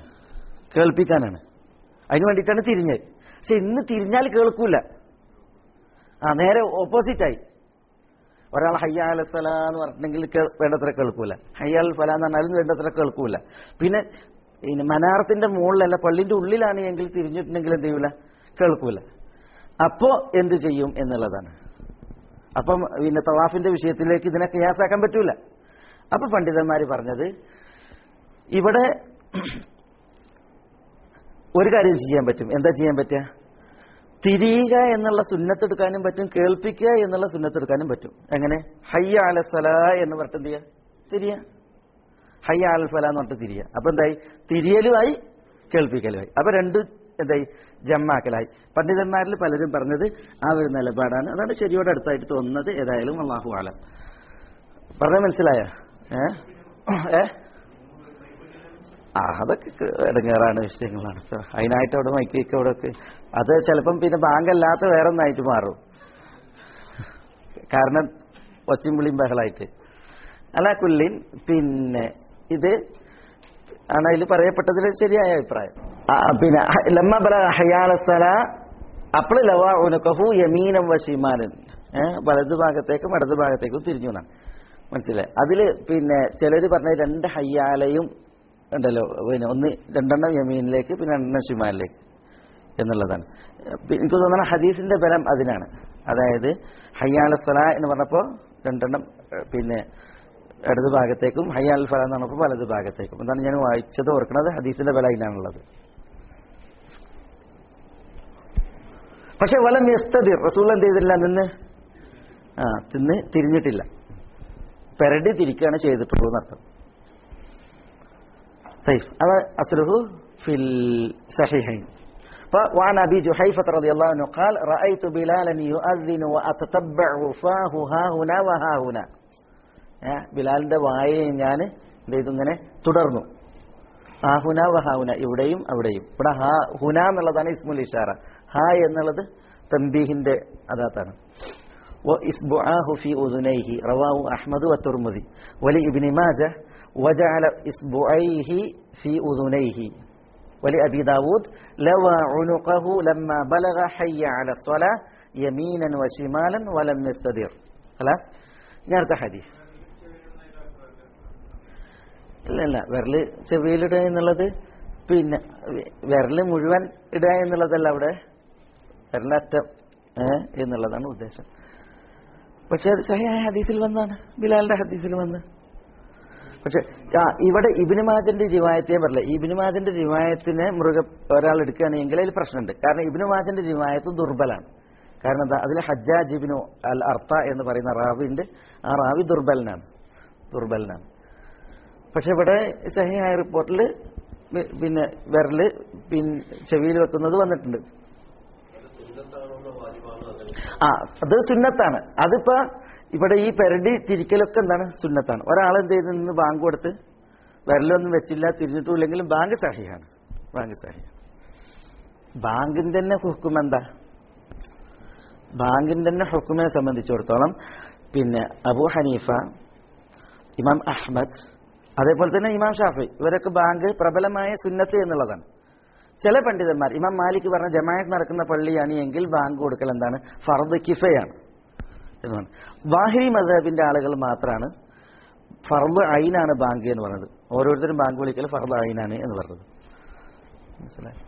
അതിന് വേണ്ടിയിട്ടാണ് തിരിഞ്ഞത്. പക്ഷെ ഇന്ന് തിരിഞ്ഞാൽ കേൾക്കൂല, നേരെ ഓപ്പോസിറ്റായി. ഒരാൾ ഹയ്യ അലൽ സലാ എന്ന് പറഞ്ഞിട്ടുണ്ടെങ്കിൽ വേണ്ടത്ര കേൾക്കൂല, ഹയ്യ അൽ ഫലാ എന്ന് പറഞ്ഞാലും വേണ്ടത്ര കേൾക്കൂല. പിന്നെ മനാറത്തിന്റെ മുകളിലല്ല, പള്ളിന്റെ ഉള്ളിലാണ് എങ്കിൽ തിരിഞ്ഞിട്ടുണ്ടെങ്കിൽ എന്ത് ചെയ്യൂല? കേൾക്കൂല. അപ്പോ എന്ത് ചെയ്യും എന്നുള്ളതാണ്. അപ്പം പിന്നെ തവാഫിന്റെ വിഷയത്തിലേക്ക് ഇതിനെ ഖിയാസാക്കാൻ പറ്റൂല. അപ്പൊ പണ്ഡിതന്മാർ പറഞ്ഞത്, ഇവിടെ ഒരു കാര്യം ചെയ്യാൻ പറ്റും. എന്താ ചെയ്യാൻ പറ്റുക? തിരിയുക എന്നുള്ള സുന്നത്തെടുക്കാനും പറ്റും, കേൾപ്പിക്കുക എന്നുള്ള സുന്നത്തെടുക്കാനും പറ്റും. എങ്ങനെ? ഹയ്യ അലൽ സലാ എന്ന് പറഞ്ഞിട്ട് എന്ത് ചെയ്യുക? തിരിയ. ഹയ്യ അലൽ ഫലാ എന്ന് പറഞ്ഞിട്ട് തിരിയ. അപ്പൊ എന്തായി? തിരിയലുമായി കേൾപ്പിക്കലുമായി. അപ്പൊ രണ്ടും എന്തായി? ജമ്മാക്കലായി. പണ്ഡിതന്മാരിൽ പലരും പറഞ്ഞത് ആ ഒരു നിലപാടാണ്. അതാണ് ശരിയോട് അടുത്തായിട്ട് തോന്നുന്നത്. ഏതായാലും അല്ലാഹു അലം. പറഞ്ഞ മനസ്സിലായ? അതൊക്കെ ഇടങ്ങേറാണ് വിഷയങ്ങളാണ്. അതിനായിട്ട് അവിടെ മൈക്കൊക്കെ അവിടെ ഒക്കെ അത് ചിലപ്പം പിന്നെ ബാങ്കല്ലാത്ത വേറെ ഒന്നായിട്ട് മാറും. കാരണം ഒച്ചയും വിളിയും ബഹളായിട്ട്. അലാ കുല്ലിൻ പിന്നെ ഇത് ആണ് അതിൽ പറയപ്പെട്ടതിൽ ശരിയായ അഭിപ്രായം. പിന്നെ ലമ്മ ബലഗ ഹയ്യ അലൽ സലാ അപ്പോൾ ലവാ ഉനഖഹു യമീനം വശിമാലൻ, വലതു ഭാഗത്തേക്കും ഇടതു ഭാഗത്തേക്കും തിരിഞ്ഞു എന്നാണ് മനസ്സിലായി. അതിൽ പിന്നെ ചിലർ പറഞ്ഞ 2 ഹയ്യാലയും ഉണ്ടല്ലോ, പിന്നെ രണ്ടെണ്ണം യമീനിലേക്ക് പിന്നെ 2 ഷിമാലിലേക്ക് എന്നുള്ളതാണ്. എനിക്ക് തോന്നുന്ന ഹദീസിന്റെ ബലം അതിനാണ്. അതായത് ഹയ്യാൽ സലാ എന്ന് പറഞ്ഞപ്പോൾ 2 പിന്നെ ഇടതു ഭാഗത്തേക്കും, ഹയ്യാൽ ഫല എന്ന് പറഞ്ഞപ്പോൾ വലതു ഭാഗത്തേക്കും. എന്താണ് ഞാൻ വായിച്ചത് ഓർക്കുന്നത്, ഹദീസിന്റെ ബലം അതിനാണുള്ളത്. പക്ഷെ വലം യസ്തദിർ, റസൂൽ എന്ത് ചെയ്തില്ല, തിന്ന് തിരിഞ്ഞിട്ടില്ല, പെരടി തിരിക്കുകയാണ് ചെയ്തിട്ടുള്ളൂ എന്നർത്ഥം. അത് അസ്ലുഹു ഫിൽ സഹീഹൈൻ. وعن أبي جحيفة رضي الله عنه قال رأيت بلالا يؤذن وأتتبع فاه ها هنا وها هنا. ബിലാലിന്റെ വായെ ഞാൻ ഇങ്ങനെ തുടർന്നു, ആ ഹുന വഹാവുന, ഇവിടെയും അവിടെയും. ഇവിടെ ഹാ ഹുന എന്നുള്ളതാണ് ഇസ്മുൽ ഇഷാറ, ഹാ എന്നുള്ളത് തൻബീഹിന്റെ അദാത്താണ്. وإصبعاه في أذنيه رواه أحمد والترمذي ولابن ماجه وجعل إصبعيه في أذنيه ولأبي داود لوى عنقه لما بلغ حي على الصلاة يمينا وشمالا ولم يستدر. خلاص نرد حديث. ഇല്ല വിരല് ചെവിയിലിടുക എന്നുള്ളത് പിന്നെ വിരല് മുഴുവൻ ഇടുക എന്നുള്ളതല്ല, അവിടെ വിരലറ്റം എന്നുള്ളതാണ് ഉദ്ദേശം. പക്ഷെ അത് സഹിഹായ ഹദീസിൽ വന്നാണ്, ബിലാലിന്റെ ഹദീസിൽ വന്ന്. പക്ഷെ ഇവിടെ ഇബ്നു മാജന്റെ റിവായത്തെ പറയില്ല. ഇബ്നു മാജന്റെ റിവായത്തിനെ മുറുകെ ഒരാൾ എടുക്കുകയാണെങ്കിൽ അതിൽ പ്രശ്നമുണ്ട്. കാരണം ഇബ്നു മാജന്റെ റിവായത്ത് ദുർബലാണ്. കാരണം എന്താ, അതിൽ ഹജ്ജാജ് ഇബ്നു അൽ അർത്ത എന്ന് പറയുന്ന റാവിന്റെ ആ റാവി ദുർബലനാണ്. പക്ഷെ ഇവിടെ സഹിഹായ റിപ്പോർട്ടിൽ പിന്നെ വിരല് ചെവിയിൽ വെക്കുന്നത് വന്നിട്ടുണ്ട്. അത് സുന്നത്താണ്. അതിപ്പോ ഇവിടെ ഈ പെരടി തിരിക്കലൊക്കെ എന്താണ്, സുന്നത്താണ്. ഒരാളെന്ത് ചെയ്ത് നിന്ന് ബാങ്ക് കൊടുത്ത് വിരലൊന്നും വെച്ചില്ല, തിരിഞ്ഞിട്ടില്ലെങ്കിലും ബാങ്ക് സഹിഹാണ്. ബാങ്കിന്റെ തന്നെ ഹുക്കും എന്താ, ബാങ്കിന്റെ തന്നെ ഹുക്കുമിനെ സംബന്ധിച്ചിടത്തോളം പിന്നെ അബൂ ഹനീഫ, ഇമാം അഹ്മദ്, അതേപോലെ തന്നെ ഇമാം ഷാഫി, ഇവരൊക്കെ ബാങ്ക് പ്രബലമായ സുന്നത്ത് എന്നുള്ളതാണ്. ചില പണ്ഡിതന്മാർ, ഇമാം മാലിക് പറഞ്ഞ ജമാഅത്ത് നടക്കുന്ന പള്ളിയാണ് എങ്കിൽ ബാങ്ക് കൊടുക്കൽ എന്താണ്, ഫർദ് കിഫയാണ് എന്നാണ്. വാഹിരി മദ്ഹബിന്റെ ആളുകൾ മാത്രമാണ് ഫർദ് ഐനാണ് ബാങ്ക് എന്ന് പറഞ്ഞത്. ഓരോരുത്തരും ബാങ്ക് വിളിക്കൽ ഫർദ് ഐനാണ് എന്ന് പറഞ്ഞത്. മനസ്സിലായി?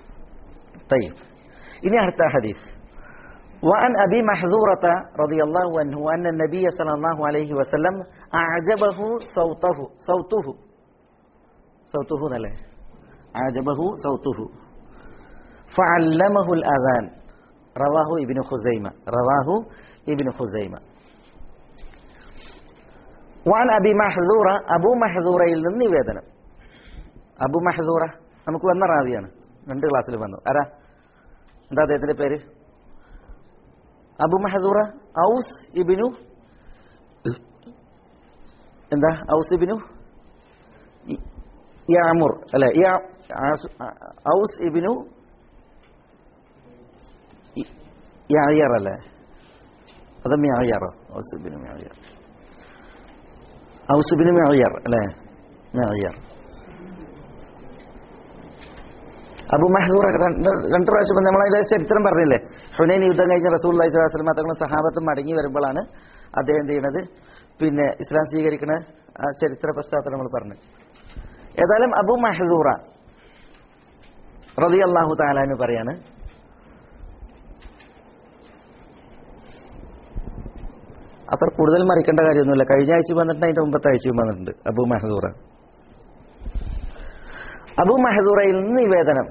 ഇനി അടുത്ത ഹദീസ്. وعن أبي محذورة رضي الله عنه أن النبي صلى الله عليه وسلم أعجبه صوته نله أعجبه صوته فعلمه الأذان رواه ابن خزيمة وعن أبي محذورة أبو محذورة നിവേദനം. അബു മഹ്ദൂറ നമുക്ക് വന്ന റാവിയാണ്, 2 ക്ലാസ്സിൽ വന്നു. ആരാ, എന്താ അദ്ദേഹത്തിന്റെ പേര്? അബു മഹദൂറ ഔസ് ഇബ്നു യഅ്മുർ അല്ലേ, ഔസ് ഇബ്നു യഅ്യർ അല്ലേ, അത് മിഅ്യർ, ഔസ് ഇബ്നു മിഅ്യർ അല്ലേ, മിഅ്യർ. അബു മഹ്ദൂറ 2 പ്രാവശ്യം നമ്മളതിലെ ചരിത്രം പറഞ്ഞില്ലേ, ഹുനൈൻ യുദ്ധം കഴിഞ്ഞ റസൂലുള്ളാഹി സ്വല്ലല്ലാഹു അലൈഹി വസല്ലം തങ്ങളും സഹാബത്തും മടങ്ങി വരുമ്പോഴാണ് അദ്ദേഹം ചെയ്യുന്നത് പിന്നെ ഇസ്ലാം സ്വീകരിക്കുന്ന ആ ചരിത്ര പശ്ചാത്തലം നമ്മൾ പറഞ്ഞു. ഏതായാലും അബു മഹ്ദൂറ റളിയല്ലാഹു തആല അൻഹു പറയാണ്, അത്ര കൂടുതൽ മറിക്കേണ്ട കാര്യമൊന്നുമില്ല. കഴിഞ്ഞ ആഴ്ച വന്നിട്ടുണ്ട്, അതിന്റെ മുമ്പത്തെ ആഴ്ചയും വന്നിട്ടുണ്ട് അബു മഹ്ദൂറ. അബു മഹ്ദൂറയിൽ നിന്ന് നിവേദനം,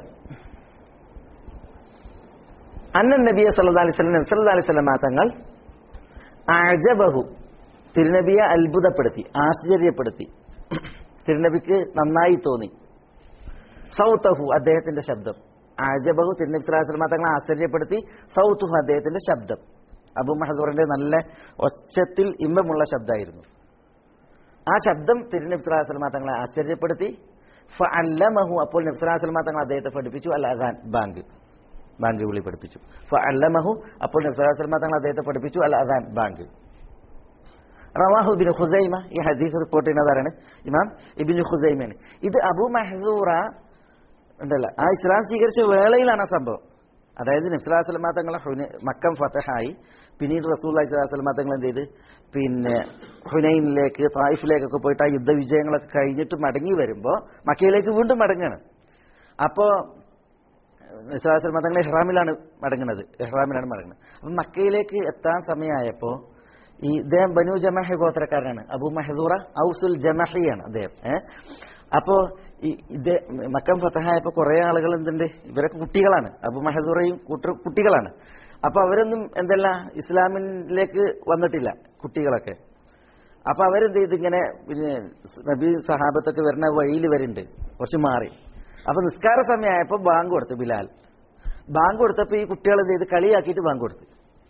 അന്നൻ നബിയെ സല്ലല്ലാഹു അലൈഹി വസല്ലം തങ്ങൾ അഅജബഹു, തിരുനബിയെ അത്ഭുതപ്പെടുത്തി, ആശ്ചര്യപ്പെടുത്തി, തിരുനബിക്ക് നന്നായി തോന്നി. സൗതഹു, അദ്ദേഹത്തിന്റെ ശബ്ദം. അഅജബഹു, തിരുനബി സല്ലല്ലാഹു അലൈഹി വസല്ലം തങ്ങളെ ആശ്ചര്യപ്പെടുത്തി. സൗതുഹു, അദ്ദേഹത്തിന്റെ ശബ്ദം. അബു മഹ്ദൂറിന്റെ നല്ല ഒച്ചത്തിൽ ഇമ്പമുള്ള ശബ്ദമായിരുന്നു. ആ ശബ്ദം തിരുനബി സല്ലല്ലാഹു അലൈഹി വസല്ലം തങ്ങളെ ആശ്ചര്യപ്പെടുത്തി. ഫഅല്ലമഹു, അപ്പോൾ നബി സല്ലല്ലാഹു അലൈഹി വസല്ലം തങ്ങൾ അദ്ദേഹത്തെ പഠിപ്പിച്ചു അൽ അദാൻ, ബാങ്ക് വിളി പഠിപ്പിച്ചു. ഫഅല്ലമഹു, അപ്പോൾ നബി സല്ലല്ലാഹു അലൈഹി വസല്ലം തങ്ങൾ അദ്ദേഹത്തെ പഠിപ്പിച്ചു അൽ അദാൻ, ബാങ്ക്. റവാഹു ഇബ്നു ഖുസൈമ, ഈ ഹദീസ് റിപ്പോർട്ട് ചെയ്യുന്നതാണ് ഇമാം ഇബ്നു ഖുസൈമയാണ്. ഇത് അബു മഹ്ദൂറ ഉണ്ടല്ലോ, ആ ഇസ്ലാം സ്വീകരിച്ച വേളയിലാണ് ആ സംഭവം. അതായത് നബി സല്ലല്ലാഹു അലൈഹി വസല്ലം തങ്ങളെ മക്കം ഫതഹായി, പിന്നീട് റസൂലുള്ളാഹി സ്വല്ലല്ലാഹു അലൈഹി വസല്ലം തങ്ങൾ എന്ത് ചെയ്ത് പിന്നെ ഹുനൈനിലേക്ക് തായിഫിലേക്കൊക്കെ പോയിട്ട് ആ യുദ്ധവിജയങ്ങളൊക്കെ കഴിഞ്ഞിട്ട് മടങ്ങി വരുമ്പോൾ മക്കയിലേക്ക് വീണ്ടും മടങ്ങുകയാണ്. അപ്പോൾ നബി സല്ലല്ലാഹു അലൈഹി വസല്ലം തങ്ങൾ ഇഹ്റാമിലാണ് മടങ്ങുന്നത്. അപ്പം മക്കയിലേക്ക് എത്താൻ സമയമായപ്പോൾ ഈ ഇദ്ദേഹം ബനു ജമഹി ഗോത്രക്കാരനാണ്. അബൂ മഹദൂറ ഔസുൽ ജമഹിയാണ് അദ്ദേഹം. അപ്പോൾ ഈ മക്കം ഫതഹായപ്പോൾ കുറേ ആളുകൾ എന്തുണ്ട്, ഇവരൊക്കെ കുട്ടികളാണ്, അബൂ മഹദൂറയും കുട്ടികളാണ്. അപ്പോൾ അവരൊന്നും എന്തല്ല ഇസ്ലാമിലേക്ക് വന്നിട്ടില്ല കുട്ടികളൊക്കെ. അപ്പോൾ അവരെന്ത് ചെയ്ത് ഇങ്ങനെ പിന്നെ നബി സഹാബത്തൊക്കെ വരുന്ന വഴിയിൽ വരുന്നുണ്ട് കുറച്ച് മാറി. അപ്പോൾ നിസ്കാര സമയമായപ്പോൾ ബാങ്ക് കൊടുത്തു ബിലാൽ. ബാങ്ക് കൊടുത്തപ്പോൾ ഈ കുട്ടികൾ എന്ത് ചെയ്ത് കളിയാക്കിയിട്ട് ബാങ്ക് കൊടുത്തു.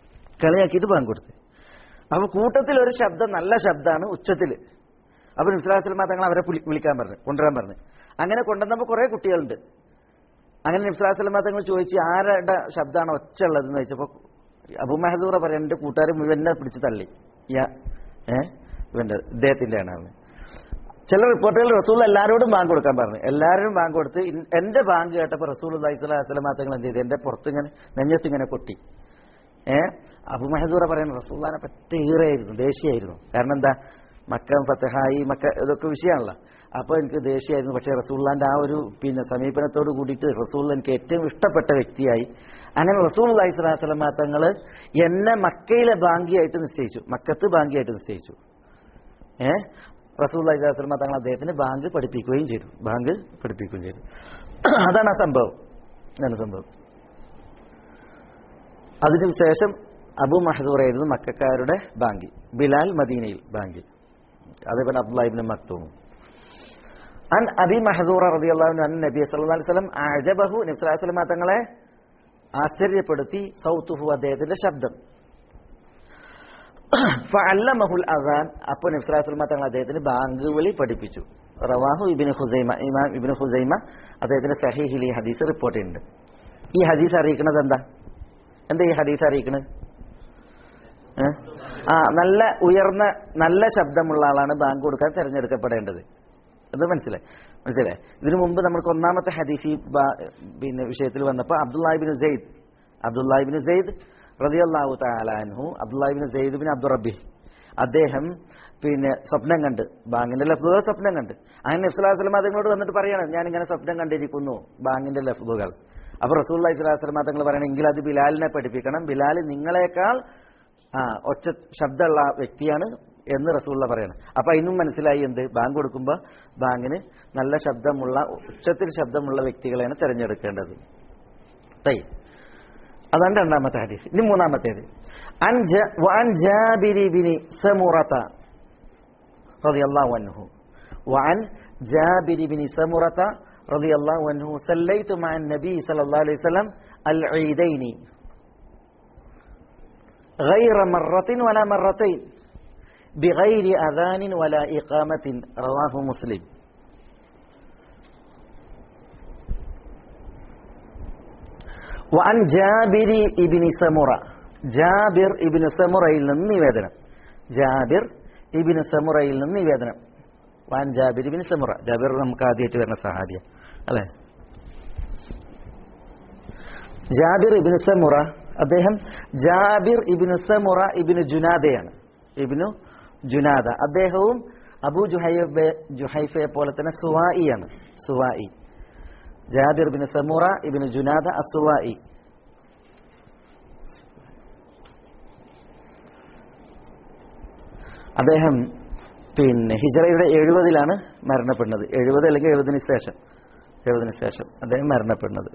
അപ്പോൾ കൂട്ടത്തിൽ ഒരു ശബ്ദം, നല്ല ശബ്ദമാണ്, ഉച്ചത്തിൽ. അപ്പോൾ നബി സല്ലല്ലാഹു അലൈഹി വസല്ലം തങ്ങൾ അവരെ വിളിക്കാൻ പറഞ്ഞു, കൊണ്ടുവരാൻ പറഞ്ഞു. അങ്ങനെ കൊണ്ടുവന്നപ്പോൾ കുറേ കുട്ടികളുണ്ട്. അങ്ങനെ നബി സല്ലല്ലാഹു അലൈഹി വസല്ലം തങ്ങൾ ചോദിച്ചു, ആരുടെ ശബ്ദമാണ് ഒച്ച ഉള്ളതെന്ന് ചോദിച്ചപ്പോൾ അബൂ മഹദൂറ പറയാൻ എൻ്റെ കൂട്ടുകാരൻ ഇവനെ പിടിച്ച് തള്ളി, ഇദ്ദേഹത്തിൻ്റെ ആണ്. ചില റിപ്പോർട്ടുകൾ റസൂൽ എല്ലാവരോടും ബാങ്ക് കൊടുക്കാൻ പറഞ്ഞു. എല്ലാവരും ബാങ്ക് കൊടുത്ത് എൻ്റെ ബാങ്ക് കേട്ടപ്പോൾ റസൂലുള്ളാഹി സ്വല്ലല്ലാഹു അലൈഹി വസല്ലം തങ്ങൾ എന്ത് ചെയ്തു, എൻ്റെ പുറത്തിങ്ങനെ നെഞ്ഞത്തിങ്ങനെ കൊട്ടി. അബൂ മഹദൂറ പറയുന്നത് റസൂലുള്ളാഹിനെ പറ്റ ഈറയായിരുന്നു, ദേഷ്യമായിരുന്നു. കാരണം എന്താ, മക്കം ഫതഹായി, ഇതൊക്കെ വിഷയമാണല്ലോ. അപ്പോൾ എനിക്ക് ദേഷ്യമായിരുന്നു. പക്ഷേ റസൂലുള്ളാഹിന്റെ ആ ഒരു പിന്നെ സമീപനത്തോട് കൂടിയിട്ട് റസൂൽ എനിക്ക് ഏറ്റവും ഇഷ്ടപ്പെട്ട വ്യക്തിയായി. അങ്ങനെ റസൂലുള്ളാഹി സ്വല്ലല്ലാഹു അലൈഹി വസല്ലം തങ്ങൾ എന്നെ മക്കയിലെ ബാങ്കിയായിട്ട് നിശ്ചയിച്ചു, മക്കത്ത് ബാങ്കിയായിട്ട് നിശ്ചയിച്ചു. റസൂലുള്ളാഹി സ്വല്ലല്ലാഹു അലൈഹി വസല്ലം തങ്ങൾ അദ്ദേഹത്തിന് ബാങ്ക് പഠിപ്പിക്കുകയും ചെയ്തു. അതാണ് ആ സംഭവം. അതിനുശേഷം അബൂ മഹദൂറായിരുന്നു മക്കക്കാരുടെ ബാങ്കി, ബിലാൽ മദീനയിൽ ബാങ്കി, അതേപോലെ അബ്ദുല്ലാഹ് ഇബ്നു മക്തൂം. അൻ അബി മഹദൂറ റളിയല്ലാഹു അൻഹു അൻ നബി സല്ലല്ലാഹു അലൈഹി വസല്ലം അഅജബഹു, നബി സല്ലല്ലാഹു അലൈഹി വസല്ലം തങ്ങളെ ആശ്ചര്യപ്പെടുത്തി, സൗതുഹു, അദ്ദേഹത്തിന്റെ ശബ്ദം. ഫഅല്ലമഹുൽ അസാൻ, അപ്പോൾ നബി സല്ലല്ലാഹു അലൈഹി വസല്ലം തങ്ങൾ അദ്ദേഹത്തിന് ബാങ്ക് വിളി പഠിപ്പിച്ചു. റവാഹു ഇബ്നു ഖുസൈമ, ഇമാം ഇബ്നു ഖുസൈമ അദ്ദേഹത്തിന്റെ സഹീഹിൽ ഈ ഹദീസ് റിപ്പോർട്ട് ചെയ്യുന്നുണ്ട്. ഈ ഹദീസ് അറിയിക്കുന്നത് എന്താ ഈ ഹദീസ് അറിയിക്കുന്നത്? നല്ല ഉയർന്ന നല്ല ശബ്ദമുള്ള ആളാണ് ബാങ്ക് കൊടുക്കാൻ തിരഞ്ഞെടുക്കപ്പെടേണ്ടത്. അത് മനസ്സിലായി. ഇതിനു മുമ്പ് നമുക്ക് ഒന്നാമത്തെ ഹദീസ് പിന്നെ വിഷയത്തിൽ വന്നപ്പോൾ അബ്ദുല്ലാഹി ഇബ്നു സെയ്ദ് റളിയല്ലാഹു തആല അൻഹു, Abdullahi ibn Zaid bin Abdurabbi, അദ്ദേഹം പിന്നെ സ്വപ്നം കണ്ട്, ബാങ്കിന്റെ ലഫ്ദുകൾ സ്വപ്നം കണ്ട്. അങ്ങനെ നബി സല്ലല്ലാഹു അലൈഹി വസല്ലം അതുങ്ങളോട് വന്നിട്ട് പറയാണ്, ഞാൻ ഇങ്ങനെ സ്വപ്നം കണ്ടിരിക്കുന്നു ബാങ്കിന്റെ ലഫ്ദുകൾ. അപ്പോൾ റസൂലുള്ളാഹി സ്വല്ലല്ലാഹു അലൈഹി വസല്ലം തങ്ങൾ പറയണമെങ്കിൽ അത് ബിലാലിനെ പഠിപ്പിക്കണം, ബിലാൽ നിങ്ങളെക്കാൾ ഒച്ച ശബ്ദമുള്ള വ്യക്തിയാണ് എന്ന് റസൂലുള്ള പറയണം. അപ്പൊ അതിനും മനസ്സിലായി എന്ത്, ബാങ്ക് കൊടുക്കുമ്പോൾ ബാങ്കിന് നല്ല ശബ്ദമുള്ള, ഉച്ചത്തിൽ ശബ്ദമുള്ള വ്യക്തികളെയാണ് തിരഞ്ഞെടുക്കേണ്ടത്. അതാണ് രണ്ടാമത്തെ ഹദീസ്. ഇനി മൂന്നാമത്തേത്, വഅൻ ജാബിർ ഇബ്നു സമുറത റളിയല്ലാഹു അൻഹു, വഅൻ ജാബിർ ഇബ്നു സമുറത റളിയല്ലാഹു അൻഹു സല്ലൈതു മഅൻ നബി സല്ലല്ലാഹു അലൈഹി വസല്ലം അൽ-ഈദൈനി غير مرة ولا مرتين بغير أذان ولا إقامة رواه مسلم. وعن جابر ابن سمرة, ജാബിർ ഇബ്നു സമുറയിൽ നിന്ന് നിവേദനം, വാൻ ജാബിർ ഇബ്നു സമുറ, ജാബിർ നമുക്ക് ആദ്യമായിട്ട് വരുന്ന സഹാബിയ അല്ലേ. ജാബിർ ഇബ്നു സമുറ, അദ്ദേഹം ജാബിർ ഇബ്നു സമുറ ഇബ്നു ജുനാദയാണ്, ഇബ്നു ജുനാദ. അദ്ദേഹവും അബൂ ജുഹൈഫയെ പോലെ തന്നെ സുവായിയാണ്, സുവായി. Jabir ibn സമുറ ibn ജുനാദ അസുവായി. അദ്ദേഹം പിന്നെ ഹിജറയുടെ 70 മരണപ്പെടുന്നത്, 70 അല്ലെങ്കിൽ 70 ശേഷം അദ്ദേഹം മരണപ്പെടുന്നത്.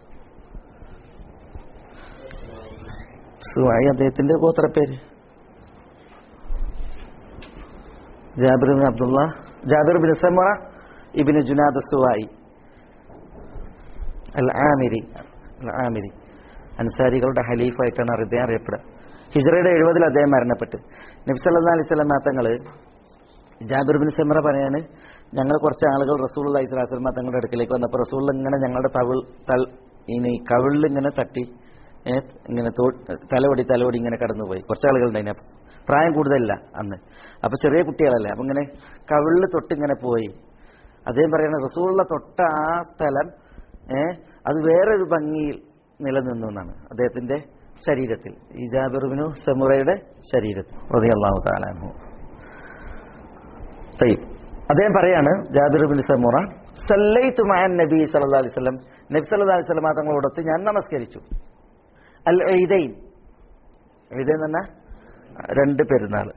സുവായി അദ്ദേഹത്തിന്റെ ഗോത്രപ്പേര്. Jabir bin Abdullah, Jabir bin Samura ibn Junada സുവായി അൽ-ആമിരി, അൻസാരികളുടെ ഖലീഫായിട്ടാണ് അദ്ദേഹം അറിയപ്പെടുക. ഹിജ്റയുടെ 70 അദ്ദേഹം മരണപ്പെട്ടു. നബി സല്ലല്ലാഹു അലൈഹി വസല്ലം തങ്ങൾ, ജാബിർ ബിൻ സമുറ പറയാണ്, ഞങ്ങൾ കുറച്ച് ആളുകൾ റസൂലുള്ളാഹി സ്വല്ലല്ലാഹു അലൈഹി വസല്ലം തങ്ങളുടെ അടുക്കലേക്ക് വന്നപ്പോൾ റസൂൽ ഇങ്ങനെ ഞങ്ങളുടെ കവിളിൽ ഇങ്ങനെ തട്ടി, ഇങ്ങനെ തലവടി ഇങ്ങനെ കടന്നുപോയി. കുറച്ച് ആളുകളുണ്ട്, പ്രായം കൂടുതലല്ല അന്ന്, അപ്പൊ ചെറിയ കുട്ടികളല്ലേ, അപ്പൊ ഇങ്ങനെ കവിളിൽ തൊട്ടിങ്ങനെ പോയി. അദ്ദേഹം പറയുന്നത് റസൂലുള്ള തൊട്ട ആ സ്ഥലം അത് വേറൊരു ഭംഗിയിൽ നിലനിന്നു എന്നാണ് അദ്ദേഹത്തിന്റെ ശരീരത്തിൽ, ഈ ജാബിർ ഇബ്നു സമുറയുടെ ശരീരത്തിൽ റളിയല്ലാഹു തആല അൻഹു. അദ്ദേഹം പറയാണ്, ജാബിർ ഇബ്നു സമുറ, സല്ലൈതു മഅൻ നബി സല്ലല്ലാഹു അലൈഹി വസല്ലം, നബി സല്ലല്ലാഹു അലൈഹി വസല്ലം തങ്ങളോടൊത്ത് ഞാൻ നമസ്കരിച്ചു. അൽ ഈദൈൻ, ഈദൈൻ എന്ന് പറഞ്ഞാൽ രണ്ട് പെരുന്നാൾ.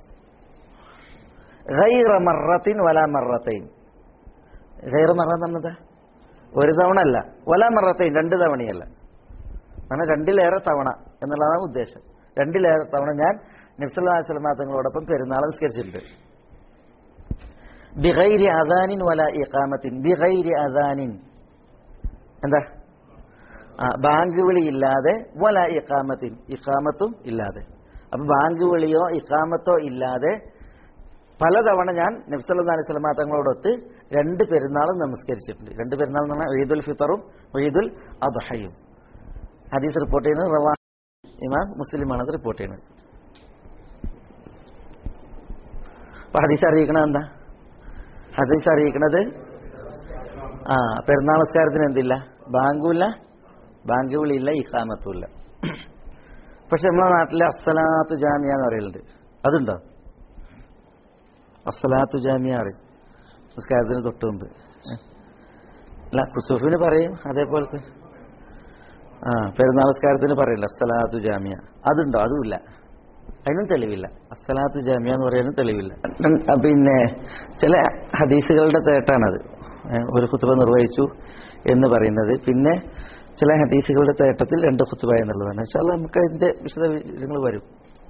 ഗൈറ മറത്തിൻ വലാ മറത്തൈൻ, ഗൈറ മറ എന്ന് പറഞ്ഞത് ഒരു തവണ അല്ല, വലാ മറത്തൈൻ രണ്ട് തവണയല്ല, അങ്ങനെ രണ്ടിലേറെ തവണ എന്നുള്ളതാണ് ഉദ്ദേശം. രണ്ടിലേറെ തവണ ഞാൻ നബി സല്ലല്ലാഹു അലൈഹി വസല്ലം തങ്ങളോടൊപ്പം പെരുന്നാൾ നിസ്കരിച്ചിട്ടുണ്ട്. ബിഗൈരി അദാനിൻ വലാ ഇഖാമത്തിൻ, ബിഗൈരി അദാനിൻ എന്താ, ബാങ്ക് വിളി ഇല്ലാതെ, വലാ ഇഖാമത്തിൻ ഇഖാമത്തും ഇല്ലാതെ. അപ്പൊ ബാങ്ക് വിളിയോ ഇഖാമത്തോ ഇല്ലാതെ പലതവണ ഞാൻ നബി സല്ലല്ലാഹു അലൈഹി വസല്ലം തങ്ങളോടൊത്ത് രണ്ട് പെരുന്നാളും നമസ്കരിച്ചിട്ടുണ്ട്. രണ്ട് പെരുന്നാൾ എന്ന് പറഞ്ഞാൽ ഈദുൽ ഫിത്തറും ഈദുൽ അദ്ഹയും. ഹദീസ് റിപ്പോർട്ട് ചെയ്യുന്നത് റവാഹ് ഇമാം മുസ്ലിമാണ് അത് റിപ്പോർട്ട് ചെയ്യുന്നത്. അപ്പൊ ഹദീസ് അറിയിക്കണത് എന്താ? ഹദീസ് അറിയിക്കണത് പെരുന്നാൾ നമസ്കാരത്തിന് എന്തില്ല, ബാങ്കുമില്ല, ബാങ്ക് വിളിയില്ല, ഇഖാമത്തുമില്ല. പക്ഷെ നമ്മളെ നാട്ടിലെ അസ്സലാത്തു ജാമിയ എന്ന് പറയുന്നുണ്ട്, അതുണ്ടോ? അസ്സലാത്തു ജാമിയ അറിയും നമസ്കാരത്തിന് തൊട്ട് മുമ്പ്. അല്ല, കുസൂഫിന് പറയും, അതേപോലെ പെരുന്നാൾ നമസ്കാരത്തിന് പറയില്ല അസ്സലാത്തു ജാമിയ, അതുണ്ടോ? അതുമില്ല, അതിനും തെളിവില്ല. അസ്സലാത്തു ജാമിയ എന്ന് പറയാനും തെളിവില്ല. പിന്നെ ചില ഹദീസുകളുടെ തേട്ടാണത്, ഒരു ഖുത്ബ നിർവഹിച്ചു എന്ന് പറയുന്നത്. പിന്നെ ചില ഹദീസുകളുടെ തേട്ടത്തിൽ രണ്ട് ഖുത്ബ എന്നുള്ളതാണ്. ഇൻഷാ അല്ലാഹ് നമുക്ക് അതിന്റെ വിശദങ്ങൾ വരും.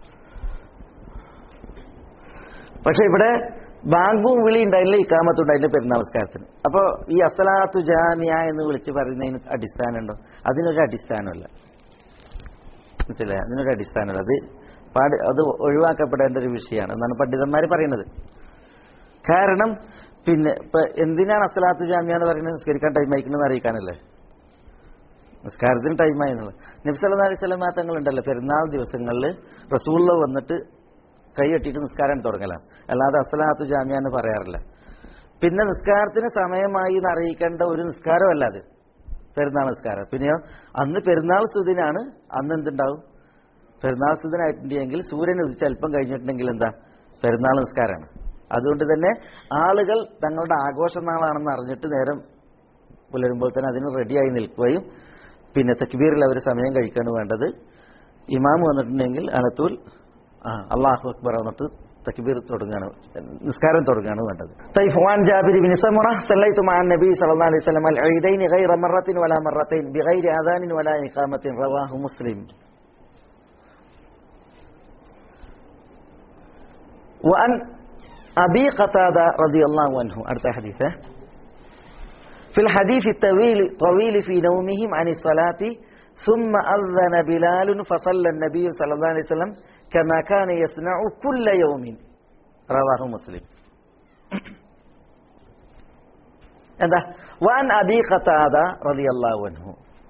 പക്ഷെ ഇവിടെ ബാങ്കും വിളി ഉണ്ടായില്ല, ഇഖാമത്തും ഉണ്ടായില്ല പെരുന്നാൾ നമസ്കാരത്തിന്. അപ്പോൾ ഈ അസ്സലാത്തു ജാമിയ എന്ന് വിളിച്ച് പറയുന്നതിന് അടിസ്ഥാനമുണ്ടോ? അതിനൊരു അടിസ്ഥാനമല്ല, മനസ്സിലായി? അതിനൊരു അടിസ്ഥാനമല്ല. അത് ഒഴിവാക്കപ്പെടേണ്ട ഒരു വിഷയമാണ് എന്നാണ് പണ്ഡിതന്മാർ പറയുന്നത്. കാരണം പിന്നെ ഇപ്പൊ എന്തിനാണ് അസ്സലാത്തു ജാമിയ എന്ന് പറയുന്നത്? നിസ്കരിക്കാൻ ടൈം ആയിക്കണമെന്ന് അറിയിക്കാനല്ലേ, നിസ്കാരത്തിന് ടൈമായി എന്നുള്ളത്. നബി സല്ലല്ലാഹു അലൈഹി വസല്ലം തങ്ങളുണ്ടല്ലോ പെരുന്നാൾ ദിവസങ്ങളിൽ റസൂലുള്ള വന്നിട്ട് കൈ കെട്ടിയിട്ട് നിസ്കാരം തുടങ്ങലാണ്, അല്ലാതെ അസ്സലാത്തു ജാമിയ എന്ന് പറയാറില്ല. പിന്നെ നിസ്കാരത്തിന് സമയമായി എന്ന് അറിയിക്കേണ്ട ഒരു നിസ്കാരമല്ല അത്, പെരുന്നാൾ നിസ്കാരം. പിന്നെയോ അന്ന് പെരുന്നാൾ സുദിനാണ്, അന്ന് എന്തുണ്ടാവും? പെരുന്നാൾ സുദിനായിട്ടുണ്ടെങ്കിൽ സൂര്യൻ ഉദിച്ച് അല്പം കഴിഞ്ഞിട്ടുണ്ടെങ്കിൽ എന്താ, പെരുന്നാൾ നിസ്കാരമാണ്. അതുകൊണ്ട് തന്നെ ആളുകൾ തങ്ങളുടെ ആഘോഷ നാളാണെന്ന് അറിഞ്ഞിട്ട് നേരം പുലരുമ്പോൾ തന്നെ അതിന് റെഡിയായി നിൽക്കുകയും പിന്നെ തക്ബീറിൽ അവർ സമയം കഴിക്കുകയാണ് വേണ്ടത്. ഇമാം വന്നിട്ടുണ്ടെങ്കിൽ അനത്തൂൽ അല്ലാഹു അക്ബർ എന്നിട്ട് തക്ബീർ തുടങ്ങുകയാണ്, നിസ്കാരം തുടങ്ങുകയാണ് വേണ്ടത്. തൈഫുവാൻ ജാബിർ ഇബ്നു സമുറ സല്ലൈതു മഅൻ നബി സല്ലല്ലാഹു അലൈഹി വസല്ലം അൽ ഈദൈൻ ഗൈറ മറത്തിൻ വലാ മറത്തൈൻ ബിഗൈരി അദാനിൻ വലാ ഇഖാമത്തിൻ റവാഹു മുസ്ലിം. وعن أبي قتادة رضي الله عنه أرتاح حديثه في الحديث الطويل في نومهم عن الصلاة ثم أذن بلال فصلى النبي صلى الله عليه وسلم كما كان يصنع كل يوم رواه مسلم. وعن أبي قتادة رضي الله عنه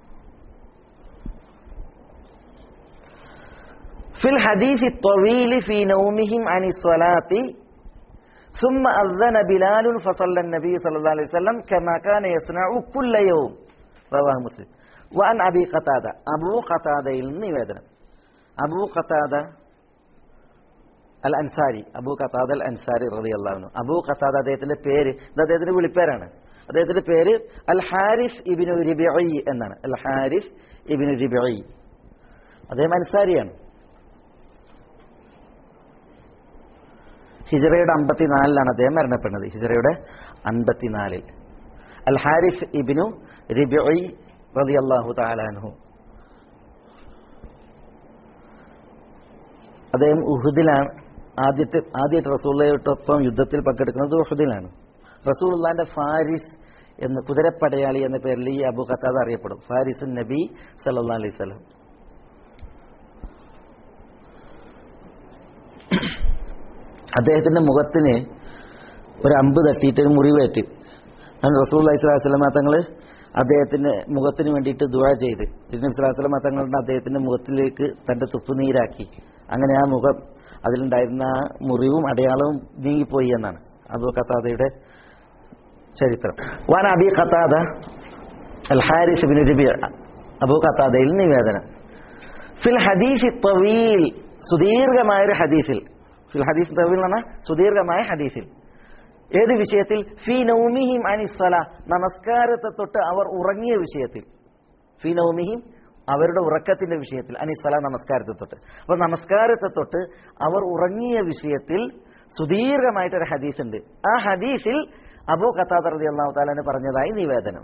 في الحديث الطويل في نومهم عن الصلاة ثم أذن بلال فصلى النبي صلى الله عليه وسلم كما كان يصنع كل يوم رواه مسلم. وعن أبي قتادة أبو قتادة النوادنا أبو قتادة الأنصاري أبو قتادة الأنصاري رضي الله عنه. أبو قتادة അദ്ദേഹത്തിന്റെ പേര്, അദ്ദേഹത്തിന്റെ വിളിപ്പേരാണ്. അദ്ദേഹത്തിന്റെ പേര് അൽ ഹാരിസ് ഇബ്നു റിബിഈ എന്നാണ്. അൽ ഹാരിസ് ഇബ്നു റിബിഈ, അദ്ദേഹം അൻസാരിയാണ്. ഹിജ്റയുടെ 54 അദ്ദേഹം മരണപ്പെടുന്നത്, ഹിജ്റയുടെ 54. അൽ ഹാരിസ് ഇബ്നു റിബിഈ റളിയല്ലാഹു തആല അൻഹു. അദ്ദേഹം ഉഹുദിലാണ് ആദ്യമായിട്ട് റസൂലുള്ളാഹിയോടൊപ്പം യുദ്ധത്തിൽ പങ്കെടുക്കുന്നത് ഉഹുദിലാണ്. റസൂലുള്ളാഹിന്റെ ഫാരിസ് എന്ന് കുതിരപ്പടയാളി എന്ന പേരിൽ ഈ അബൂ ഖതാദ അറിയപ്പെടും. ഫാരിസുൻ നബി സല്ലല്ലാഹു അലൈഹി വസല്ലം. അദ്ദേഹത്തിന്റെ മുഖത്തിന് ഒരു അമ്പ് തട്ടിയിട്ട് ഒരു മുറിവേറ്റ് റസൂലുള്ളാഹി സ്വല്ലല്ലാഹു അലൈഹി വസല്ലം തങ്ങൾ അദ്ദേഹത്തിന്റെ മുഖത്തിന് വേണ്ടിയിട്ട് ദുആ ചെയ്ത് നബി സല്ലല്ലാഹു അലൈഹി വസല്ലം തങ്ങളുടെ അദ്ദേഹത്തിന്റെ മുഖത്തിലേക്ക് തന്റെ തുപ്പുനീരാക്കി. അങ്ങനെ ആ മുഖം, അതിലുണ്ടായിരുന്ന ആ മുറിവും അടയാളവും നീങ്ങിപ്പോയി എന്നാണ് അബൂ ഖതാദയുടെ ചരിത്രം. വാൻ Abi Qatada al Harith ibn റിബിഈ അബൂ ഖതാദയിൽ നിവേദനം. ഫിൽ ഹദീസ് തവീൽ, സുദീർഘമായൊരു ഹദീസിൽ. ഫിൽ ഹദീസ് തവീൽ എന്ന് പറഞ്ഞാൽ സുദീർഘമായ ഹദീസിൽ. ഏത് വിഷയത്തിൽ? ഫീ നൗമിഹിം അനിസ്സലാ, നമസ്കാരത്തെ തൊട്ട് അവർ ഉറങ്ങിയ വിഷയത്തിൽ. ഫീ നൗമിഹിം, അവരുടെ ഉറക്കത്തിന്റെ വിഷയത്തിൽ. അനിസ്സലാ, നമസ്കാരത്തെ തൊട്ട്. അപ്പൊ നമസ്കാരത്തെ തൊട്ട് അവർ ഉറങ്ങിയ വിഷയത്തിൽ സുദീർഘമായിട്ടൊരു ഹദീസ് ഉണ്ട്. ആ ഹദീസിൽ അബൂ ഖതാദ റളിയല്ലാഹു തആല അൻഹു പറഞ്ഞതായി നിവേദനം.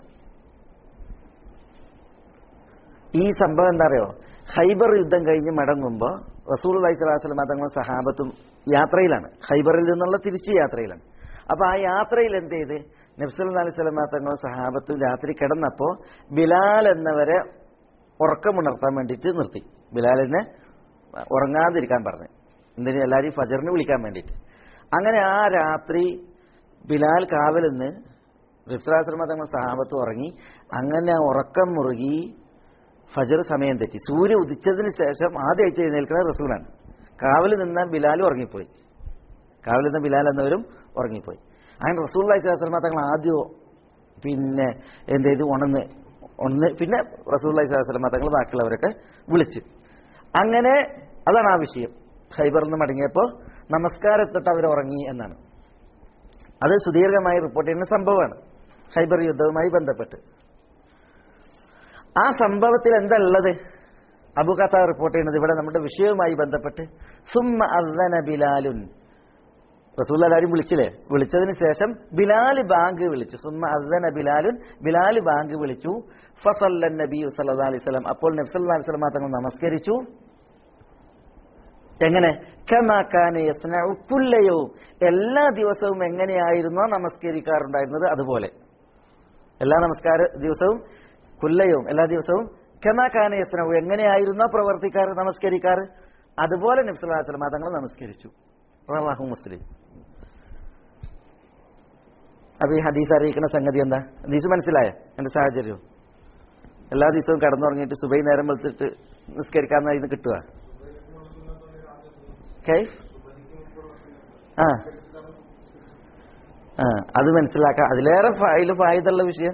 ഈ സംഭവം എന്താ അറിയോ? ഖൈബർ യുദ്ധം കഴിഞ്ഞ് മടങ്ങുമ്പോൾ റസൂലുള്ളാഹി സ്വല്ലല്ലാഹു അലൈഹി വസല്ലം തങ്ങളും സഹാബത്തും യാത്രയിലാണ്. ഖൈബറിൽ നിന്നുള്ള തിരിച്ചു യാത്രയിലാണ്. അപ്പൊ ആ യാത്രയിൽ എന്ത് ചെയ്ത്? നബി സല്ലല്ലാഹു അലൈഹി വസല്ലം തങ്ങളും സഹാബത്തും രാത്രി കിടന്നപ്പോൾ ബിലാൽ എന്നവരെ ഉറക്കമുണർത്താൻ വേണ്ടിയിട്ട് നിർത്തി. ബിലാലിനെ ഉറങ്ങാതിരിക്കാൻ പറഞ്ഞു. എന്തിന്? എല്ലാവരെയും ഫജറിന് വിളിക്കാൻ വേണ്ടിയിട്ട്. അങ്ങനെ ആ രാത്രി ബിലാൽ കാവലിന്ന് നബി സല്ലല്ലാഹു അലൈഹി വസല്ലം തങ്ങൾ സഹാബത്ത് ഉറങ്ങി. അങ്ങനെ ഉറക്കം മുറുകി ഫജർ സമയം തെറ്റി. സൂര്യ ഉദിച്ചതിന് ശേഷം ആദ്യമായിട്ട് എഴുന്നേൽക്കുന്ന റസൂലാണ്. കാവലിൽ നിന്ന ബിലാലും ഉറങ്ങിപ്പോയി. കാവലിൽ നിന്ന് ബിലാൽ എന്നവരും ഉറങ്ങിപ്പോയി. അങ്ങനെ റസൂലുള്ളാഹി സ്വല്ലല്ലാഹു അലൈഹി വസല്ലം തങ്ങൾ ആദ്യം പിന്നെ എന്ത് ചെയ്തു? ഉണർന്ന് പിന്നെ റസൂലുള്ളാഹി സ്വല്ലല്ലാഹു അലൈഹി വസല്ലം തങ്ങൾ ബാക്കിയുള്ളവരൊക്കെ വിളിച്ച്. അങ്ങനെ അതാണ് ആ വിഷയം. ഖൈബറിൽ നിന്ന് മടങ്ങിയപ്പോൾ നമസ്കാരത്തൊട്ട് അവർ ഉറങ്ങി എന്നാണ്. അത് സുദീർഘമായി റിപ്പോർട്ട് ചെയ്യുന്ന സംഭവമാണ് ഖൈബർ യുദ്ധവുമായി ബന്ധപ്പെട്ട്. ആ സംഭവത്തിൽ എന്താ ഉള്ളത്? അബൂ ഖതാദ റിപ്പോർട്ട് ചെയ്യുന്നത് ഇവിടെ നമ്മുടെ വിഷയവുമായി ബന്ധപ്പെട്ട് സുമ്മ അദ്ദന ബിലാലുൻ, റസൂലുള്ളാഹി എല്ലാവരും വിളിച്ചില്ലേ? വിളിച്ചതിന് ശേഷം ബിലാൽ ബാങ്ക് വിളിച്ചു. സുമ്മ അദ്ദന ബിലാലുൻ, ബിലാൽ ബാങ്ക് വിളിച്ചു. ഫസല്ലൻ നബി സല്ലല്ലാഹു അലൈഹി വസല്ലം, അപ്പോൾ നബി സല്ലല്ലാഹു അലൈഹി വസല്ലം തങ്ങൾ നമസ്കരിച്ചു. എങ്ങനെ? കമാ കാന യസ്നഉ കുല്ല യൗം, എല്ലാ ദിവസവും എങ്ങനെയായിരുന്നോ നമസ്കരിക്കാറുണ്ടായിരുന്നത് അതുപോലെ. എല്ലാ നമസ്കാര ദിവസവും കുല്ലയും, എല്ലാ ദിവസവും കമാ കാന യസ്നഉ, എങ്ങനെയായിരുന്നോ പ്രവർത്തിക്കാറ് നമസ്കരിക്കാറ് അതുപോലെ നബി സല്ലല്ലാഹു അലൈഹി വസല്ലം തങ്ങൾ നമസ്കരിച്ചു. റവാഹു മുസ്ലിം. അപ്പൊ ഈ ഹദീസ് അറിയിക്കുന്ന സംഗതി എന്താ? ഹദീസ് മനസ്സിലായ എന്റെ സാഹചര്യം? എല്ലാ ദിവസവും കടന്നുറങ്ങിയിട്ട് സുബൈ നേരം വെളുത്തിട്ട് നിസ്കരിക്കാമെന്ന ഇത് കിട്ടുക? അത് മനസ്സിലാക്കാം. അതിലേറെ ഫായിദുള്ള വിഷയം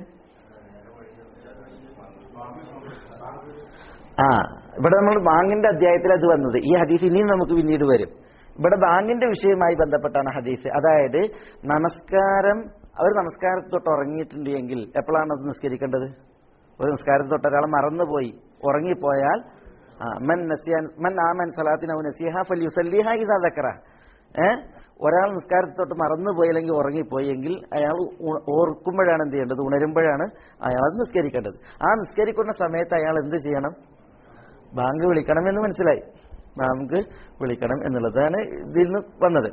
ഇവിടെ നമ്മൾ ബാങ്കിന്റെ അധ്യായത്തിൽ അത് വന്നത്. ഈ ഹദീസ് ഇനിയും നമുക്ക് പിന്നീട് വരും. ഇവിടെ ബാങ്കിന്റെ വിഷയവുമായി ബന്ധപ്പെട്ടാണ് ഹദീസ്. അതായത് നമസ്കാരം, അവർ നമസ്കാരത്തിൽ തൊട്ട് ഉറങ്ങിയിട്ടുണ്ട് എങ്കിൽ എപ്പോഴാണ് അത് നിസ്കരിക്കേണ്ടത്? ഒരു നിസ്കാരത്തിൽ തൊട്ട് ഒരാൾ മറന്നുപോയി ഉറങ്ങിപ്പോയാൽ ഒരാൾ നിസ്കാരത്തിൽ തൊട്ട് മറന്നുപോയി അല്ലെങ്കിൽ ഉറങ്ങിപ്പോയി എങ്കിൽ അയാൾ ഓർക്കുമ്പോഴാണ് എന്ത് ചെയ്യേണ്ടത്? ഉണരുമ്പോഴാണ് അയാൾ അത് നിസ്കരിക്കേണ്ടത്. ആ നിസ്കരിക്കുന്ന സമയത്ത് അയാൾ എന്ത് ചെയ്യണം? ബാങ്ക് വിളിക്കണം എന്ന് മനസ്സിലായി. ബാങ്ക് വിളിക്കണം എന്നുള്ളതാണ് ഇതിൽ നിന്ന് വന്നത്.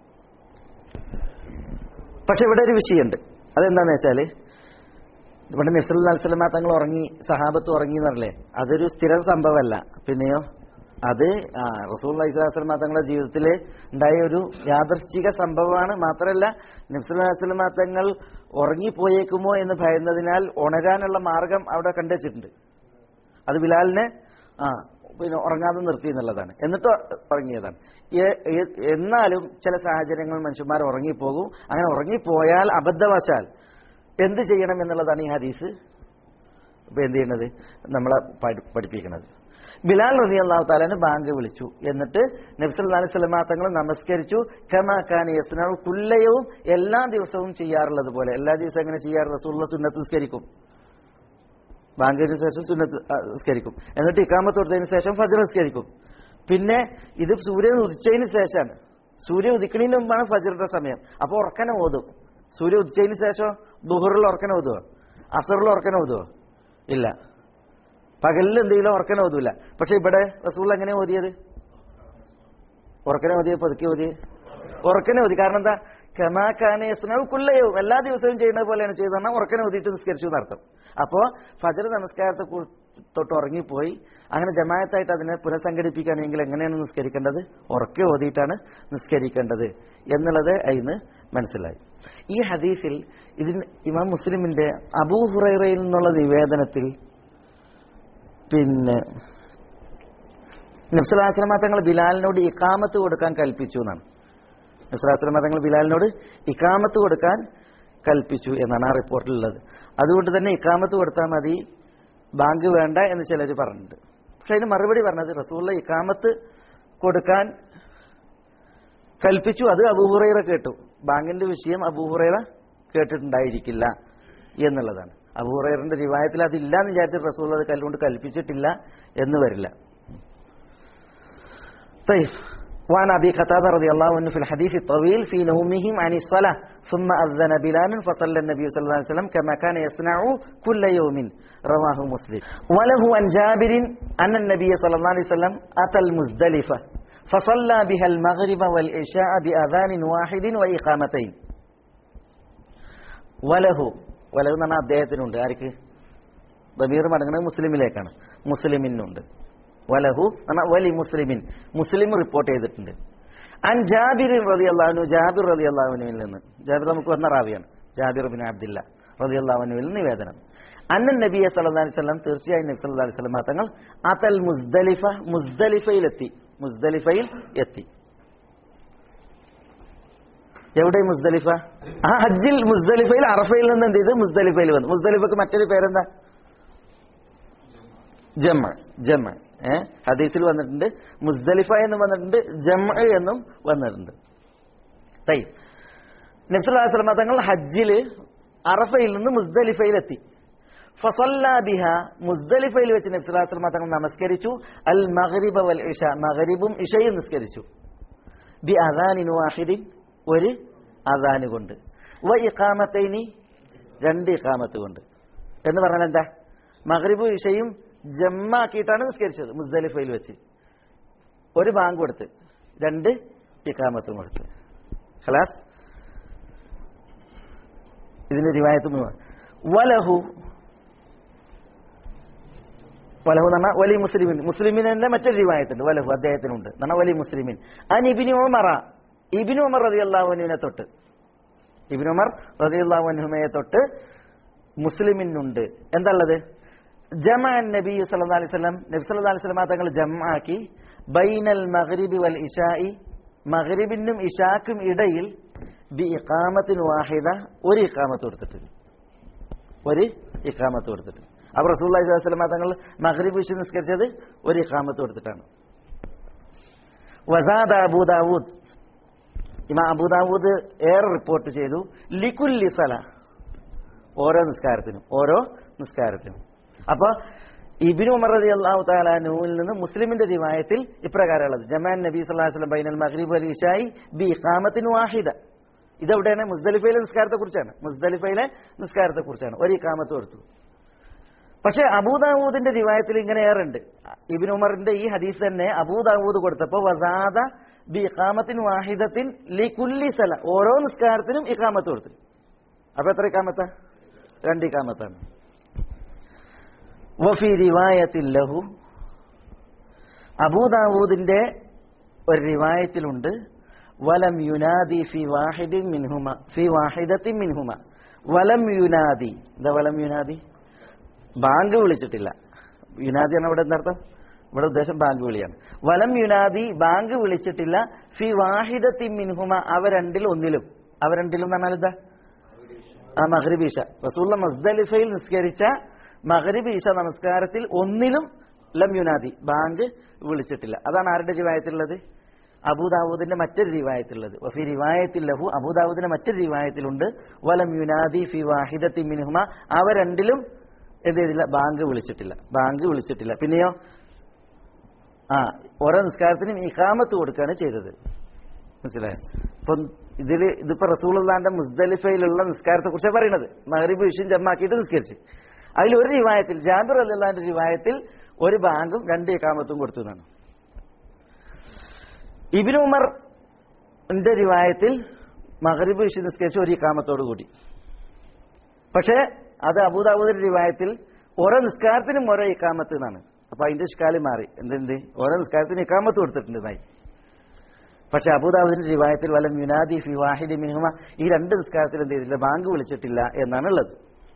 പക്ഷെ ഇവിടെ ഒരു വിഷയമുണ്ട്. അതെന്താന്ന് വെച്ചാല് ഇവിടെ നബി സല്ലല്ലാഹു അലൈഹി വസല്ലം തങ്ങൾ ഉറങ്ങി, സഹാബത്ത് ഉറങ്ങി എന്നല്ലേ, അതൊരു സ്ഥിര സംഭവമല്ല. പിന്നെയോ അത് റസൂലുള്ളാഹി സ്വല്ലല്ലാഹു അലൈഹി വസല്ലം തങ്ങളുടെ ജീവിതത്തിൽ ഉണ്ടായ ഒരു യാദൃശ്ചിക സംഭവമാണ്. മാത്രമല്ല നബി സല്ലല്ലാഹു അലൈഹി വസല്ലം തങ്ങൾ ഉറങ്ങിപ്പോയേക്കുമോ എന്ന് ഭയന്നതിനാൽ ഉണരാനുള്ള മാർഗം അവിടെ കണ്ടുവച്ചിട്ടുണ്ട്. അത് ബിലാലിനെ പിന്നെ ഉറങ്ങാതെ നിർത്തി എന്നുള്ളതാണ്. എന്നിട്ട് ഉറങ്ങിയതാണ്. എന്നാലും ചില സാഹചര്യങ്ങളിൽ മനുഷ്യന്മാർ ഉറങ്ങിപ്പോകും. അങ്ങനെ ഉറങ്ങിപ്പോയാൽ അബദ്ധവശാൽ എന്ത് ചെയ്യണം എന്നുള്ളതാണ് ഈ ഹദീസ് ഇപ്പൊ എന്ത് ചെയ്യുന്നത് നമ്മളെ പഠിപ്പിക്കുന്നത്. ബിലാൽ റളിയല്ലാഹു തആല ബാങ്ക് വിളിച്ചു. എന്നിട്ട് നബി സല്ലല്ലാഹു അലൈഹി വസല്ലം തങ്ങൾ നമസ്കരിച്ചു. കമാ കാന യസ്നഉ കുല്ലയവും, എല്ലാ ദിവസവും ചെയ്യാറുള്ളത് പോലെ. എല്ലാ ദിവസവും എങ്ങനെ ചെയ്യാറ്? റസൂലുള്ളാഹി സുന്നത്ത് നിസ്കരിക്കും, ബാങ്കിന് ശേഷം സുന്നത്ത് നിസ്കരിക്കും. എന്നിട്ട് ഇഖാമത്ത് കൊടുത്തതിന് ശേഷം ഫജ്ർ നിസ്കരിക്കും. പിന്നെ ഇത് സൂര്യൻ ഉദിച്ചതിന് ശേഷമാണ്. സൂര്യൻ ഉദിക്കുന്നതിന് മുമ്പാണ് ഫജ്റിന്റെ സമയം. അപ്പോൾ ഉറക്കനെ ഓതും. സൂര്യ ഉദിച്ചതിന് ശേഷം ദുഹറിൽ ഉറക്കനെ ഓതുവോ? അസറിൽ ഉറക്കനെ ഓതുവോ? ഇല്ല. പകലിൽ എന്തെങ്കിലും ഉറക്കനെ ഓതൂല. പക്ഷെ ഇവിടെ റസൂൽ എങ്ങനെ ഓതിയത്? ഉറക്കനെ ഓതിയ പതുക്കെ ഓതിയെ? ഉറക്കനെ ഓതി. കാരണം എന്താ? കമാ കാന യസ്നഉ കുല്ലയൗം, എല്ലാ ദിവസവും ചെയ്യുന്നത് പോലെയാണ് ചെയ്തതെന്നാൽ ഉറക്കനെ ഓതിയിട്ട് നിസ്കരിച്ചു എന്നർത്ഥം. അപ്പോ ഫജ്ർ നമസ്കാരത്തെ തൊട്ട് ഉറങ്ങിപ്പോയി. അങ്ങനെ ജമാഅത്തായിട്ട് അതിനെ പുനഃസംഘടിപ്പിക്കുകയാണെങ്കിൽ എങ്ങനെയാണ് നിസ്കരിക്കേണ്ടത്? ഉറക്കെ ഓതിയിട്ടാണ് നിസ്കരിക്കേണ്ടത് എന്നുള്ളത് അതിന് മനസ്സിലായി. ഈ ഹദീസിൽ ഇതിന് ഇമാം മുസ്ലിമിന്റെ അബൂ ഹുറൈറയിൽ നിന്നുള്ള നിവേദനത്തിൽ പിന്നെ നബി സല്ലല്ലാഹു അലൈഹി വസല്ലം തങ്ങൾ ബിലാലിനോട് ഇഖാമത്ത് കൊടുക്കാൻ കൽപ്പിച്ചു എന്നാണ്. നബി സല്ലല്ലാഹു അലൈഹി വസല്ലം തങ്ങൾ ബിലാലിനോട് ഇഖാമത്ത് കൊടുക്കാൻ കൽപ്പിച്ചു എന്നാണ് ആ റിപ്പോർട്ടിലുള്ളത്. അതുകൊണ്ട് തന്നെ ഇഖാമത്ത് കൊടുത്താൽ മതി ബാങ്ക് വേണ്ട എന്ന് ചിലർ പറഞ്ഞിട്ടുണ്ട്. പക്ഷെ അതിന് മറുപടി പറഞ്ഞത് റസൂലുള്ള ഇഖാമത്ത് കൊടുക്കാൻ കൽപ്പിച്ചു, അത് അബൂ ഹുറൈറ കേട്ടു. ബാങ്കിന്റെ വിഷയം അബൂ ഹുറൈറ കേട്ടിട്ടുണ്ടായിരിക്കില്ല എന്നുള്ളതാണ്. അബൂ ഹുറൈറന്റെ റിവായത്തിൽ അതില്ല എന്ന് വിചാരിച്ച റസൂലുള്ള അത് കല്ലുകൊണ്ട് കൽപ്പിച്ചിട്ടില്ല എന്ന് വരില്ല. طيب وعن أبي قتادة رضي الله عنه في الحديث الطويل في نومهم عن الصلاة ثم أذن بلال فصلى النبي صلى الله عليه وسلم كما كان يصنع كل يوم رواه مسلم. وله عن جابر أن النبي صلى الله عليه وسلم أتى المزدلفة فصلى بها المغرب والعشاء بأذان واحد وإقامتين. وله എന്ന് പറഞ്ഞാൽ അദ്ദേഹത്തിനുണ്ട്. ആർക്ക്? ദമീർ മടങ്ങുന്നത് മുസ്ലിമിലേക്കാണ്. മുസ്ലിമിനുണ്ട്. വലഹു വലി മുസ്ലിമിൻ, മുസ്ലിം റിപ്പോർട്ട് ചെയ്തിട്ടുണ്ട്. അൻ ജാബിർ റളിയല്ലാഹു അൻഹു, ജാബിർ റളിയല്ലാഹു അൻഹുവിൽ നിന്ന്, ജാബിർ നമുക്ക് വന്ന റാവിയാണ്, ജാബിർ ബിൻ അബ്ദുല്ല റളിയല്ലാഹു അൻഹുവിൽ നിവേദനം. അന്നൻ നബിയ സല്ലല്ലാഹു അലൈഹി വസല്ലം, തീർച്ചയായും നബി സല്ലല്ലാഹു അലൈഹി വസല്ലം തങ്ങൾ അതൽ മുസ്ദലിഫ, മുസ്ദലിഫയിൽ എത്തി. എവിടെ മുസ്ദലിഫ? ആ ഹജ്ജിൽ മുസ്ദലിഫയിൽ, അറഫയിൽ നിന്ന് എന്ത് ചെയ്ത് മുസ്ദലിഫയിൽ വന്നു. മുസ്ദലിഫക്ക് മറ്റൊരു പേരെന്താ? ജമ. ഹദീസിൽ വന്നിട്ടുണ്ട് മുസ്ദലിഫ എന്നും വന്നിട്ടുണ്ട്, ജമ എന്നും വന്നിട്ടുണ്ട്. നബി സല്ലല്ലാഹു അലൈഹി വസല്ലം തങ്ങൾ ഹജ്ജിൽ അറഫയിൽ നിന്ന് മുസ്ദലിഫയിലെത്തി. ഫസല്ലാ ബിഹ, മുസ്ദലിഫയിൽ വെച്ച് നബി സല്ലല്ലാഹു അലൈഹി വസല്ലം തങ്ങൾ നമസ്കരിച്ചു. അൽ മഗ്രിബ വൽ ഇശ, മഗ്രിബും ഇശയും നിസ്കരിച്ചു. ബി അദാനിൻ വാഹിദിൻ, ഒരു അദാൻ കൊണ്ട്. വ ഇഖാമത്തൈനി, രണ്ട് ഇഖാമത്ത് കൊണ്ട്. എന്ന് പറഞ്ഞാൽ എന്താ? മഗ്രിബും ഇശയും ജമ്മാക്കിയിട്ടാണ് നിസ്കരിച്ചത് മുസ്ദലിഫയിൽ വെച്ച്. ഒരു ബാങ്ക് കൊടുത്ത് രണ്ട് ഇഖാമത്തും കൊടുത്ത്. ഖലാസ്. ഇതിന്റെ റിവായത്ത് വലഹു എന്ന് പറഞ്ഞാൽ വലി മുസ്ലിമിൻ, മുസ്ലിമിനെ മറ്റൊരു റിവായത്തുണ്ട്. വലഹു അദ്ദേഹത്തിനുണ്ട് എന്നാ വലി മുസ്ലിമിൻ. അൻ ഇബ്നു ഉമറ, ഇബ്നു ഉമർ റളിയല്ലാഹു അൻഹുവിനെ തൊട്ട്, ഇബ്നു ഉമർ റളിയല്ലാഹു അൻഹുമയെ തൊട്ട് മുസ്ലിമിനുണ്ട്. എന്താള്ളത്? ജമഅ നബി സല്ലല്ലാഹു അലൈഹി വസല്ലം, നബി സല്ലല്ലാഹു അലൈഹി വസല്ലം തങ്ങൾ ജംആക്കി ബൈനൽ മഗ്രിബി വൽ ഇശാഇ, മഗ്രിബിനും ഇശാക്കും ഇടയിൽ ബി ഇഖാമത്തിൻ വാഹിദ, ഒരു ഇഖാമത്ത് കൊടുത്തിട്ട്, ഒരു ഇഖാമത്ത് കൊടുത്തിട്ട്. അപ്പോൾ റസൂലുള്ളാഹി സ്വല്ലല്ലാഹു അലൈഹി വസല്ലം തങ്ങൾ മഗ്രിബ് ഇശ നിസ്കരിച്ചത് ഒരു ഇഖാമത്ത് കൊടുത്തിട്ടാണ്. വസാദ അബൂ ദാവൂദ്, ഇമാം അബൂ ദാവൂദ് ഏറെ റിപ്പോർട്ട് ചെയ്തു, ലികുല്ലി സല, ഓരോ നിസ്കാരത്തിനും. അപ്പൊ ഇബ്നു ഉമർ റളിയല്ലാഹു തആല അൻഹുവിൽ നിന്ന് മുസ്ലിമിന്റെ റിവായത്തിൽ ഇപ്രകാരമുള്ളത്: ജമാൻ നബി സല്ലല്ലാഹു അലൈഹി വസല്ലം ബൈനൽ മഗ്രിബ് വൽ ഇശാഇ ബി ഇഖാമത്തിൻ വാഹിദ. ഇതെവിടെയാണ്? മുസ്ദലിഫയിലെ നിസ്കാരത്തെ കുറിച്ചാണ്. ഒരു ഇഖാമത്ത് കൊടുത്തു. പക്ഷെ അബൂദാവൂദിന്റെ റിവായത്തിൽ ഇങ്ങനെ ഏറുണ്ട്. ഇബ്നു ഉമറിന്റെ ഈ ഹദീസ് തന്നെ അബൂദാവൂദ് കൊടുത്തപ്പോൾ വസാദ ബി ഇഖാമത്തിൻ വാഹിദത്തിൻ ലികുല്ലി സല, ഓരോ നിസ്കാരത്തിനും ഇഖാമത്ത് കൊടുത്തു. അപ്പൊ എത്ര ഇഖാമത്താ? രണ്ട് ഇഖാമത്താണ്. വഫി റിവായത്തിൽ ലഹു, അബൂദാവൂദിന്റെ ഒരു റിവായത്തിലുണ്ട്, വലം യുനാദി ഫി വാഹിദിൻ മിൻഹുമ, ഫി വാഹിദത്തിൻ മിൻഹുമ. വലം യുനാദി, എന്താ വലം യുനാദി? ബാങ്ക് വിളിച്ചിട്ടില്ല. യുനാദി ആണ് ഇവിടെ എന്താർത്ഥം? ഇവിടെ ഉദ്ദേശം ബാങ്ക് വിളിയാണ്. വലം യുനാദി, ബാങ്ക് വിളിച്ചിട്ടില്ല, ഫി വാഹിദത്തിൻ മിൻഹുമ, അവ രണ്ടിലും ഒന്നിലും. അവ രണ്ടിലും എന്ന് പറഞ്ഞാൽ എന്താ? ആ മഗ്രിബ് ഇശ, റസൂലുള്ളാഹി മുസ്ദലിഫയിൽ നിസ്കരിച്ച മഗ്രിബ് ഇശ നമസ്കാരത്തിൽ ഒന്നിലും ലം യുനാദി, ബാങ്ക് വിളിച്ചിട്ടില്ല. അതാണ് ആരുടെ റിവായത്തിലുള്ളത്? അബൂദാവൂദിന്റെ മറ്റൊരു റിവായത്തിലുള്ളത്. വഫി റിവായത്തിൽ ലഹു, അബൂദാവൂദിന്റെ മറ്റൊരു റിവായത്തിലുണ്ട്, വലം യുനാദി ഫി വാഹിദത്തിൻ മിൻഹുമ, അവ രണ്ടിലും എന്ത് ചെയ്തില്ല? ബാങ്ക് വിളിച്ചിട്ടില്ല. പിന്നെയോ ഓരോ നിസ്കാരത്തിനും ഇഖാമത്ത് കൊടുക്കുകയാണ് ചെയ്തത്. മനസ്സിലായോ? അപ്പം ഇതിപ്പോ റസൂലുള്ളാഹിന്റെ മുസ്ദലിഫയിലുള്ള നിസ്കാരത്തെ കുറിച്ചാണ് പറയുന്നത്. മഗ്രിബ് ഇശയും ജമ്മാക്കിയിട്ട് നിസ്കരിച്ചു. അതിലൊരു റിവായത്തിൽ, ജാബിർ റളിയല്ലാഹുവിന്റെ റിവായത്തിൽ, ഒരു ബാങ്കും രണ്ട് ഇഖാമത്തും കൊടുത്തു എന്നാണ്. ഇബ്നു ഉമറിന്റെ റിവായത്തിൽ മഗ്രിബ് ഇശ നിസ്കരിച്ച് ഒരു ഇഖാമത്തോടു കൂടി. പക്ഷേ അത് അബൂദാവൂദിന്റെ റിവായത്തിൽ ഓരോ നിസ്കാരത്തിനും ഓരോ ഇഖാമത്ത് എന്നാണ്. അപ്പൊ അതിന്റെ ഇഷ്കാലി മാറി. ഓരോ നിസ്കാരത്തിനും ഇഖാമത്ത് കൊടുത്തിട്ടുണ്ടെന്നായി. പക്ഷെ അബൂദാവൂദിന്റെ റിവായത്തിൽ വലം യുനാദി ഫി വാഹിദി മിൻഹുമ, ഈ രണ്ട് നിസ്കാരത്തിൽ എന്ത് ചെയ്തില്ല? ബാങ്ക് വിളിച്ചിട്ടില്ല എന്നാണ് ഉള്ളത്.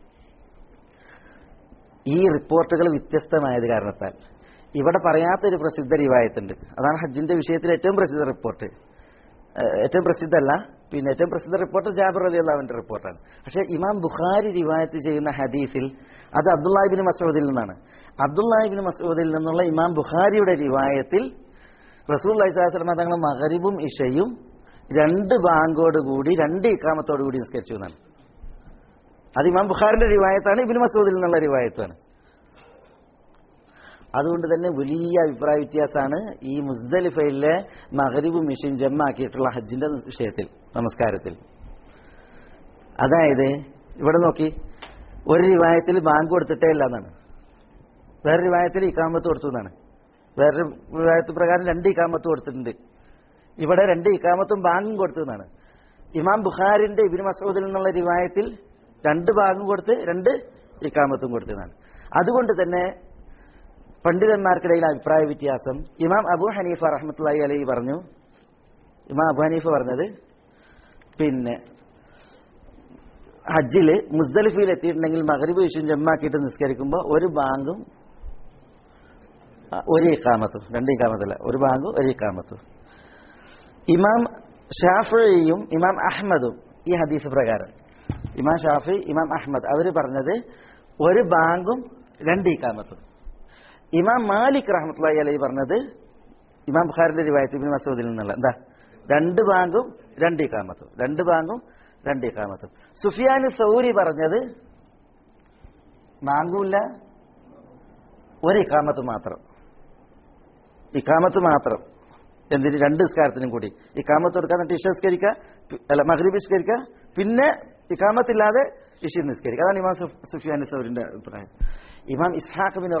ഈ റിപ്പോർട്ടുകൾ വ്യത്യസ്തമായത് കാരണത്താൽ ഇവിടെ പറയാത്തൊരു പ്രസിദ്ധ റിവായത്തുണ്ട്. അതാണ് ഹജ്ജിന്റെ വിഷയത്തിൽ ഏറ്റവും പ്രസിദ്ധ റിപ്പോർട്ട്. ഏറ്റവും പ്രസിദ്ധമല്ല, പിന്നെ ഏറ്റവും പ്രസിദ്ധ റിപ്പോർട്ടർ ജാബിർ റളിയല്ലാഹു അൻഹുവിന്റെ റിപ്പോർട്ടാണ്. പക്ഷേ ഇമാം ബുഖാരി റിവായത്ത് ചെയ്യുന്ന ഹദീസിൽ അത് അബ്ദുല്ലാഹി ഇബ്നു മസ്ഊദിൽ നിന്നാണ്. അബ്ദുല്ലാഹി ഇബ്നു മസ്ഊദിൽ നിന്നുള്ള ഇമാം ബുഖാരിയുടെ റിവായത്തിൽ റസൂലുള്ളാഹി സ്വല്ലല്ലാഹു അലൈഹി വസല്ലം തങ്ങൾ മഗ്രിബും ഇശയും 2 ബാങ്കോടുകൂടി 2 ഇഖാമത്തോടുകൂടി നിസ്കരിച്ചു എന്നാണ്. അത് ഇമാം ബുഖാരിന്റെ റിവായത്താണ്, ഇബ്നു മസ്ഊദിൽ നിന്നുള്ള റിവായത്താണ്. അതുകൊണ്ട് തന്നെ വലിയ അഭിപ്രായ വ്യത്യാസമാണ് ഈ മുസ്ദലിഫയിലെ മഗ്രിബും ഇശയും ജമ്മാക്കിയിട്ടുള്ള ഹജ്ജിന്റെ വിഷയത്തിൽ, നമസ്കാരത്തിൽ. അതായത് ഇവിടെ നോക്കി, ഒരു റിവായത്തിൽ ബാങ്ക് കൊടുത്തിട്ടേ ഇല്ല എന്നാണ്, വേറെ റിവായത്തിൽ ഇഖാമത്ത് കൊടുത്തു എന്നാണ്. വേറെ റിവായത്ത് പ്രകാരം 2 ഇഖാമത്ത് കൊടുത്തിട്ടുണ്ട്, ഇവിടെ 2 ഇഖാമത്തും ബാങ്കും കൊടുത്തു എന്നാണ്. ഇമാം ബുഖാരിന്റെ ഇബ്നു മസ്ഊദിൽ നിന്നുള്ള റിവായത്തിൽ 2 ബാങ്കും കൊടുത്ത് 2 ഇഖാമത്തും കൊടുത്തതാണ്. അതുകൊണ്ട് തന്നെ പണ്ഡിതന്മാർക്കിടയിൽ അഭിപ്രായ വ്യത്യാസം. ഇമാം അബൂ ഹനീഫ റഹ്മത്തുള്ളാഹി അലൈഹി പറഞ്ഞു, ഇമാം അബൂ ഹനീഫ പറഞ്ഞത് പിന്നെ ഹജ്ജില് മുസ്ദലിഫയിൽ എത്തിയിട്ടുണ്ടെങ്കിൽ മഗ്രിബ് ഇശയും ജമ്മാക്കിയിട്ട് നിസ്കരിക്കുമ്പോൾ 1 ബാങ്കും 1 ഇഖാമത്തും, 2 ഇഖാമത്തല്ല, 1 ബാങ്കും 1 ഇഖാമത്തും. ഇമാം ഷാഫിയും ഇമാം അഹ്മദും ഈ ഹദീസ് പ്രകാരം, ഇമാം ഷാഫി ഇമാം അഹ്മദ് അവർ പറഞ്ഞത് 1 ബാങ്കും 2 ഇഖാമത്തും. ഇമാം മാലിക് റഹ്മത്തുള്ളാഹി അലൈഹി പറഞ്ഞത് ഇമാം ബുഖാരിന്റെ റിവായത്ത് ഇബ്നു മസ്ഊദിൽ നിന്നുള്ള എന്താ 2 ബാങ്കും 2 ഇഖാമത്തും, 2 ബാങ്കും 2 ഇഖാമത്തും. സുഫിയാൻ സൗരി പറഞ്ഞത് ബാങ്കുമില്ല, 1 ഇഖാമത്ത് മാത്രം, ഇഖാമത്ത് മാത്രം. എന്തിന്? 2 നിസ്കാരത്തിനും കൂടി ഇഖാമത്ത് കൊടുക്കാൻ, എന്നിട്ട് ഇശ നിസ്കരിക്കുക, അല്ല മഗ്രിബ് നിസ്കരിക്കുക, പിന്നെ ഇഖാമത്തില്ലാതെ ഇശ നിസ്കരിക്കുക. അതാണ് ഇമാം സുഫിയാൻ സൗരിന്റെ അഭിപ്രായം. ഇമാം ഇസ്ഹാഖ് ബിൻ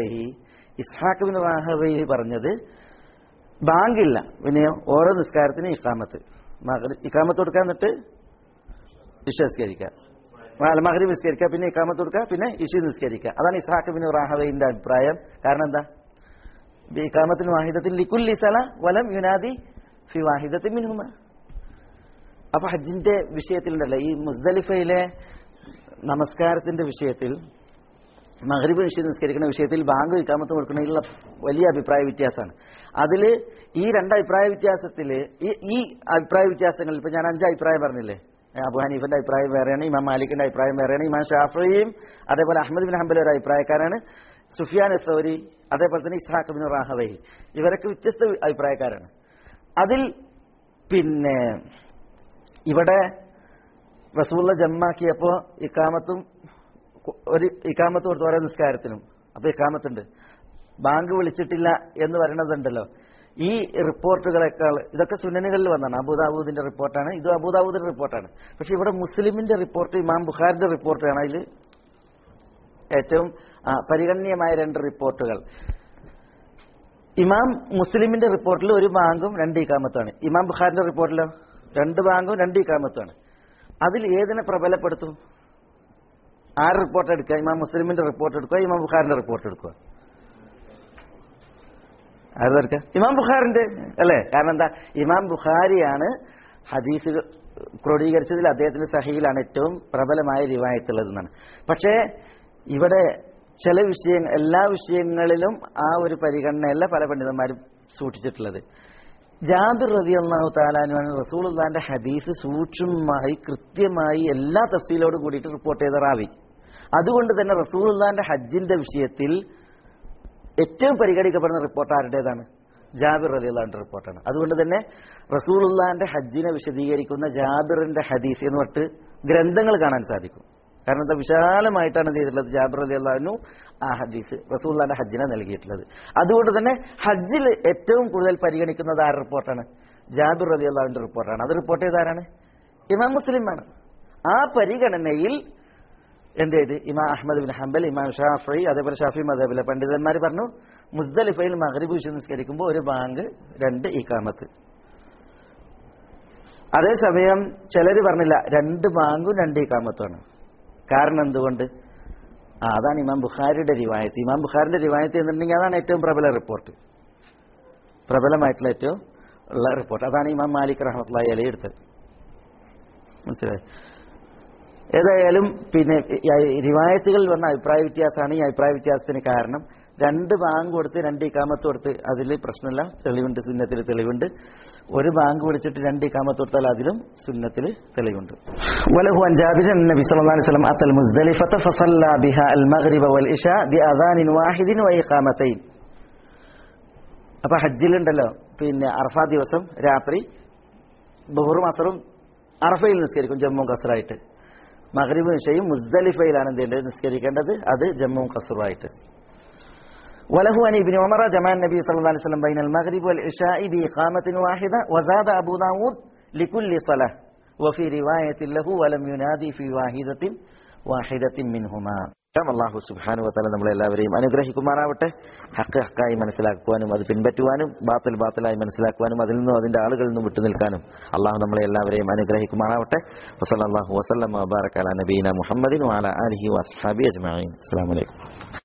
റാഹവൈഹി പറഞ്ഞത് ബാങ്കില്ല, പിന്നെ ഓരോ നിസ്കാരത്തിനും ഇഖാമത്ത്, ഇഖാമത്ത് കൊടുക്കുക, എന്നിട്ട് ഇശ നിസ്കരിക്കുക, മഗ്രിബ് നിസ്കരിക്കുക, പിന്നെ ഇഖാമത്ത് കൊടുക്കുക, പിന്നെ ഇശ നിസ്കരിക്കുക. അതാണ് ഇസ്ഹാഖ് ബിൻ റാഹവൈഹിന്റെ അഭിപ്രായം. കാരണം എന്താ? ഇഖാമത്തിന് വാഹിദത്തിൽ ലികുല്ലി സല വലം യുനാദി ഫി വാഹിദത്തിൻ മിൻഹുമ. അപ്പൊ ഹജ്ജിന്റെ വിഷയത്തിലുണ്ടല്ലോ, ഈ മുസ്ദലിഫയിലെ നമസ്കാരത്തിന്റെ വിഷയത്തിൽ, മഗ്രിബ് ഇശ നിസ്കരിക്കുന്ന വിഷയത്തിൽ ബാങ്ക് ഇഖാമത്ത് കൊടുക്കുന്നതിലുള്ള വലിയ അഭിപ്രായ വ്യത്യാസമാണ്. അതിൽ ഈ 2 അഭിപ്രായ വ്യത്യാസത്തിൽ, ഈ അഭിപ്രായ വ്യത്യാസങ്ങളിൽ ഇപ്പൊ ഞാൻ 5 അഭിപ്രായം പറഞ്ഞില്ലേ, അബൂ ഹനീഫിന്റെ അഭിപ്രായം വേറെയാണ്, ഇമാം മാലിക്കിന്റെ അഭിപ്രായം വേറെയാണ്, ഇമാം ഷാഫിയും അതേപോലെ അഹ്മദ് ബിൻ ഹംബൽ ഒരു അഭിപ്രായക്കാരാണ്, സുഫിയാൻ സൗരി അതേപോലെ തന്നെ ഇസ്ഹാഖ് ബിൻ റാഹവൈഹി ഇവരൊക്കെ വ്യത്യസ്ത അഭിപ്രായക്കാരാണ്. അതിൽ പിന്നെ ഇവിടെ റസൂലുള്ള ജമ്മാക്കിയപ്പോ ഇഖാമത്തും ഒരു ഇഖാമത്ത് കൊടുത്തു ഓരോ നിസ്കാരത്തിനും. അപ്പൊ ഇഖാമത്തുണ്ട്, ബാങ്ക് വിളിച്ചിട്ടില്ല എന്ന് പറയണതുണ്ടല്ലോ. ഈ റിപ്പോർട്ടുകളെക്കാൾ ഇതൊക്കെ സുനനുകളിൽ വന്നാണ്, അബൂദാവൂദിന്റെ റിപ്പോർട്ടാണ്, ഇത് അബൂദാവൂദിന്റെ റിപ്പോർട്ടാണ്. പക്ഷെ ഇവിടെ മുസ്ലിമിന്റെ റിപ്പോർട്ട്, ഇമാം ബുഖാരിന്റെ റിപ്പോർട്ടാണ് അതിൽ ഏറ്റവും പരിഗണനീയമായ 2 റിപ്പോർട്ടുകൾ. ഇമാം മുസ്ലിമിന്റെ റിപ്പോർട്ടിൽ 1 ബാങ്കും 2 ഇഖാമത്തുമാണ്. ഇമാം ബുഖാരിന്റെ റിപ്പോർട്ടിലോ 2 ബാങ്കും 2 ഇഖാമത്തുമാണ്. അതിൽ ഏതിനെ പ്രബലപ്പെടുത്തും? ആര് റിപ്പോർട്ട് എടുക്കുക? ഇമാം മുസ്ലിമിന്റെ റിപ്പോർട്ട് എടുക്കുക, ഇമാം ബുഖാരിന്റെ റിപ്പോർട്ട് എടുക്കുക? ആരെടുക്കുക? ഇമാം ബുഖാരിന്റെ അല്ലേ? കാരണം എന്താ? ഇമാം ബുഖാരിയാണ് ഹദീസ് ക്രോഡീകരിച്ചതിൽ അദ്ദേഹത്തിന്റെ സഹീലാണ് ഏറ്റവും പ്രബലമായ റിവായത്തുള്ളതെന്നാണ്. പക്ഷേ ഇവിടെ ചില വിഷയങ്ങൾ, എല്ലാ വിഷയങ്ങളിലും ആ ഒരു പരിഗണനയല്ല പല പണ്ഡിതന്മാരും സൂക്ഷിച്ചിട്ടുള്ളത്. ജാബിർ റളിയല്ലാഹു തആല അൻഹു റസൂലുള്ളാഹിന്റെ ഹദീസ് സൂക്ഷ്മമായി കൃത്യമായി എല്ലാ തഫ്സീലോടും കൂടിയിട്ട് റിപ്പോർട്ട് ചെയ്ത റാവി. അതുകൊണ്ട് തന്നെ റസൂലുള്ളാഹിന്റെ ഹജ്ജിന്റെ വിഷയത്തിൽ ഏറ്റവും പരിഗണിക്കപ്പെടുന്ന റിപ്പോർട്ട് ആരുടേതാണ്? ജാബിർ റളിയല്ലാഹു അൻഹുവിന്റെ റിപ്പോർട്ടാണ്. അതുകൊണ്ട് തന്നെ റസൂലുള്ളാഹിന്റെ ഹജ്ജിനെ വിശദീകരിക്കുന്ന ജാബിറിന്റെ ഹദീസ് എന്ന് പറഞ്ഞിട്ട് ഗ്രന്ഥങ്ങൾ കാണാൻ സാധിക്കും. കാരണം എന്താ? വിശാലമായിട്ടാണ് ചെയ്തിട്ടുള്ളത് ജാബിർ റളിയല്ലാഹു അൻഹു ആ ഹദീസ് റസൂലുള്ളാഹിന്റെ ഹജ്ജിനെ നൽകിയിട്ടുള്ളത്. അതുകൊണ്ട് തന്നെ ഹജ്ജിൽ ഏറ്റവും കൂടുതൽ പരിഗണിക്കുന്നത് ആരുടെ റിപ്പോർട്ടാണ്? ജാബിർ റളിയല്ലാഹു അൻഹുവിന്റെ റിപ്പോർട്ടാണ്. അത് റിപ്പോർട്ട് ചെയ്താരാണ്? ഇമാം മുസ്ലിമാണ്. ആ പരിഗണനയിൽ എന്ത് ചെയ്ത് ഇമാം അഹ്മദ് ബിൻ ഹംബൽ, ഇമാം ഷാഫി, അതേപോലെ ഷാഫി മദ്ഹബിലെ പണ്ഡിതന്മാർ പറഞ്ഞു മുസ്ദലിഫയിൽ മഗ്രിബ് ഇശ നിസ്കരിക്കുമ്പോൾ 1 ബാങ്ക് 2 ഇഖാമത്ത്. അതേസമയം ചിലർ പറഞ്ഞില്ല 2 ബാങ്കും 2 ഇഖാമത്തുമാണ്. കാരണം എന്തുകൊണ്ട്? അതാണ് ഇമാം ബുഖാരിയുടെ റിവായത്ത്. ഇമാം ബുഖാരിന്റെ റിവായത്ത് എന്നുണ്ടെങ്കിൽ അതാണ് ഏറ്റവും പ്രബല റിപ്പോർട്ട്, പ്രബലമായിട്ടുള്ള ഏറ്റവും ഉള്ള റിപ്പോർട്ട്. അതാണ് ഇമാം മാലിക് റഹ്മത്തുള്ളാഹി അലൈഹി എടുത്തത്. മനസ്സിലായി? ഏതായാലും പിന്നെ റിവായത്തുകളിൽ വന്ന അഭിപ്രായ വ്യത്യാസമാണ്. ഈ അഭിപ്രായ വ്യത്യാസത്തിന് കാരണം 2 ബാങ്ക് കൊടുത്ത് 2 ഇഖാമത്ത് കൊടുത്ത് അതിൽ പ്രശ്നമില്ല, തെളിവുണ്ട്, സുന്നത്തിൽ തെളിവുണ്ട്. 1 ബാങ്ക് വിളിച്ചിട്ട് 2 ഇഖാമത്ത് കൊടുത്താൽ അതിലും സുന്നത്തിൽ തെളിവുണ്ട്. വലഹു അൻ ജാബിർ നബി സല്ലല്ലാഹു അലൈഹി വസല്ലം അത്തൽ മുസ്ദലിഫത ഫസല്ല ബിഹാ അൽ മഗ്രിബ വൽ ഇശാ ബിഅദാനിൻ വാഹിദിൻ വഇഖാമതൈൻ. അപ്പോൾ ഹജ്ജിലുണ്ടല്ലോ, പിന്നെ അറഫ ദിവസം രാത്രി ദുഹറും അസറും അറഫയിൽ നിസ്കരിക്കും ജമ്മുവും ഖസറായിട്ട്. മഗ്രിബും ഇശയും മുസ്ദലിഫയിലാണ് എന്ത് നിസ്കരിക്കേണ്ടത്, അത് ജമ്മുവും ഖസറുമായിട്ട്. وله عن ابن عمر جمع النبي صلى الله عليه وسلم بين المغرب والعشاء بإقامة واحدة وزاد أبو داود لكل صلاة وفي رواية له ولم ينادي في واحدة منهما. അല്ലാഹു സുബ്ഹാനഹു വതആല നമ്മളെല്ലാവരെയും അനുഗ്രഹിക്കുമാറാവട്ടെ. ഹഖ് ഹഖായി മനസ്സിലാക്കുവാനും അത് പിൻപറ്റുവാനും ബാത്തിൽ ബാത്തിലായി മനസ്സിലാക്കുവാനും അതിൽ നിന്നും അതിന്റെ ആളുകളിൽ നിന്നും വിട്ടുനിൽക്കാനും അള്ളാഹു നമ്മളെ എല്ലാവരെയും അനുഗ്രഹിക്കുമാറാവട്ടെ. വസല്ലല്ലാഹു വസല്ലമ വബാറക അലാ നബീന മുഹമ്മദിൻ വഅലാ ആലിഹി വഅസ്ഹാബിഹി അജ്മഈൻ. അസ്സലാമു അലൈക്കും.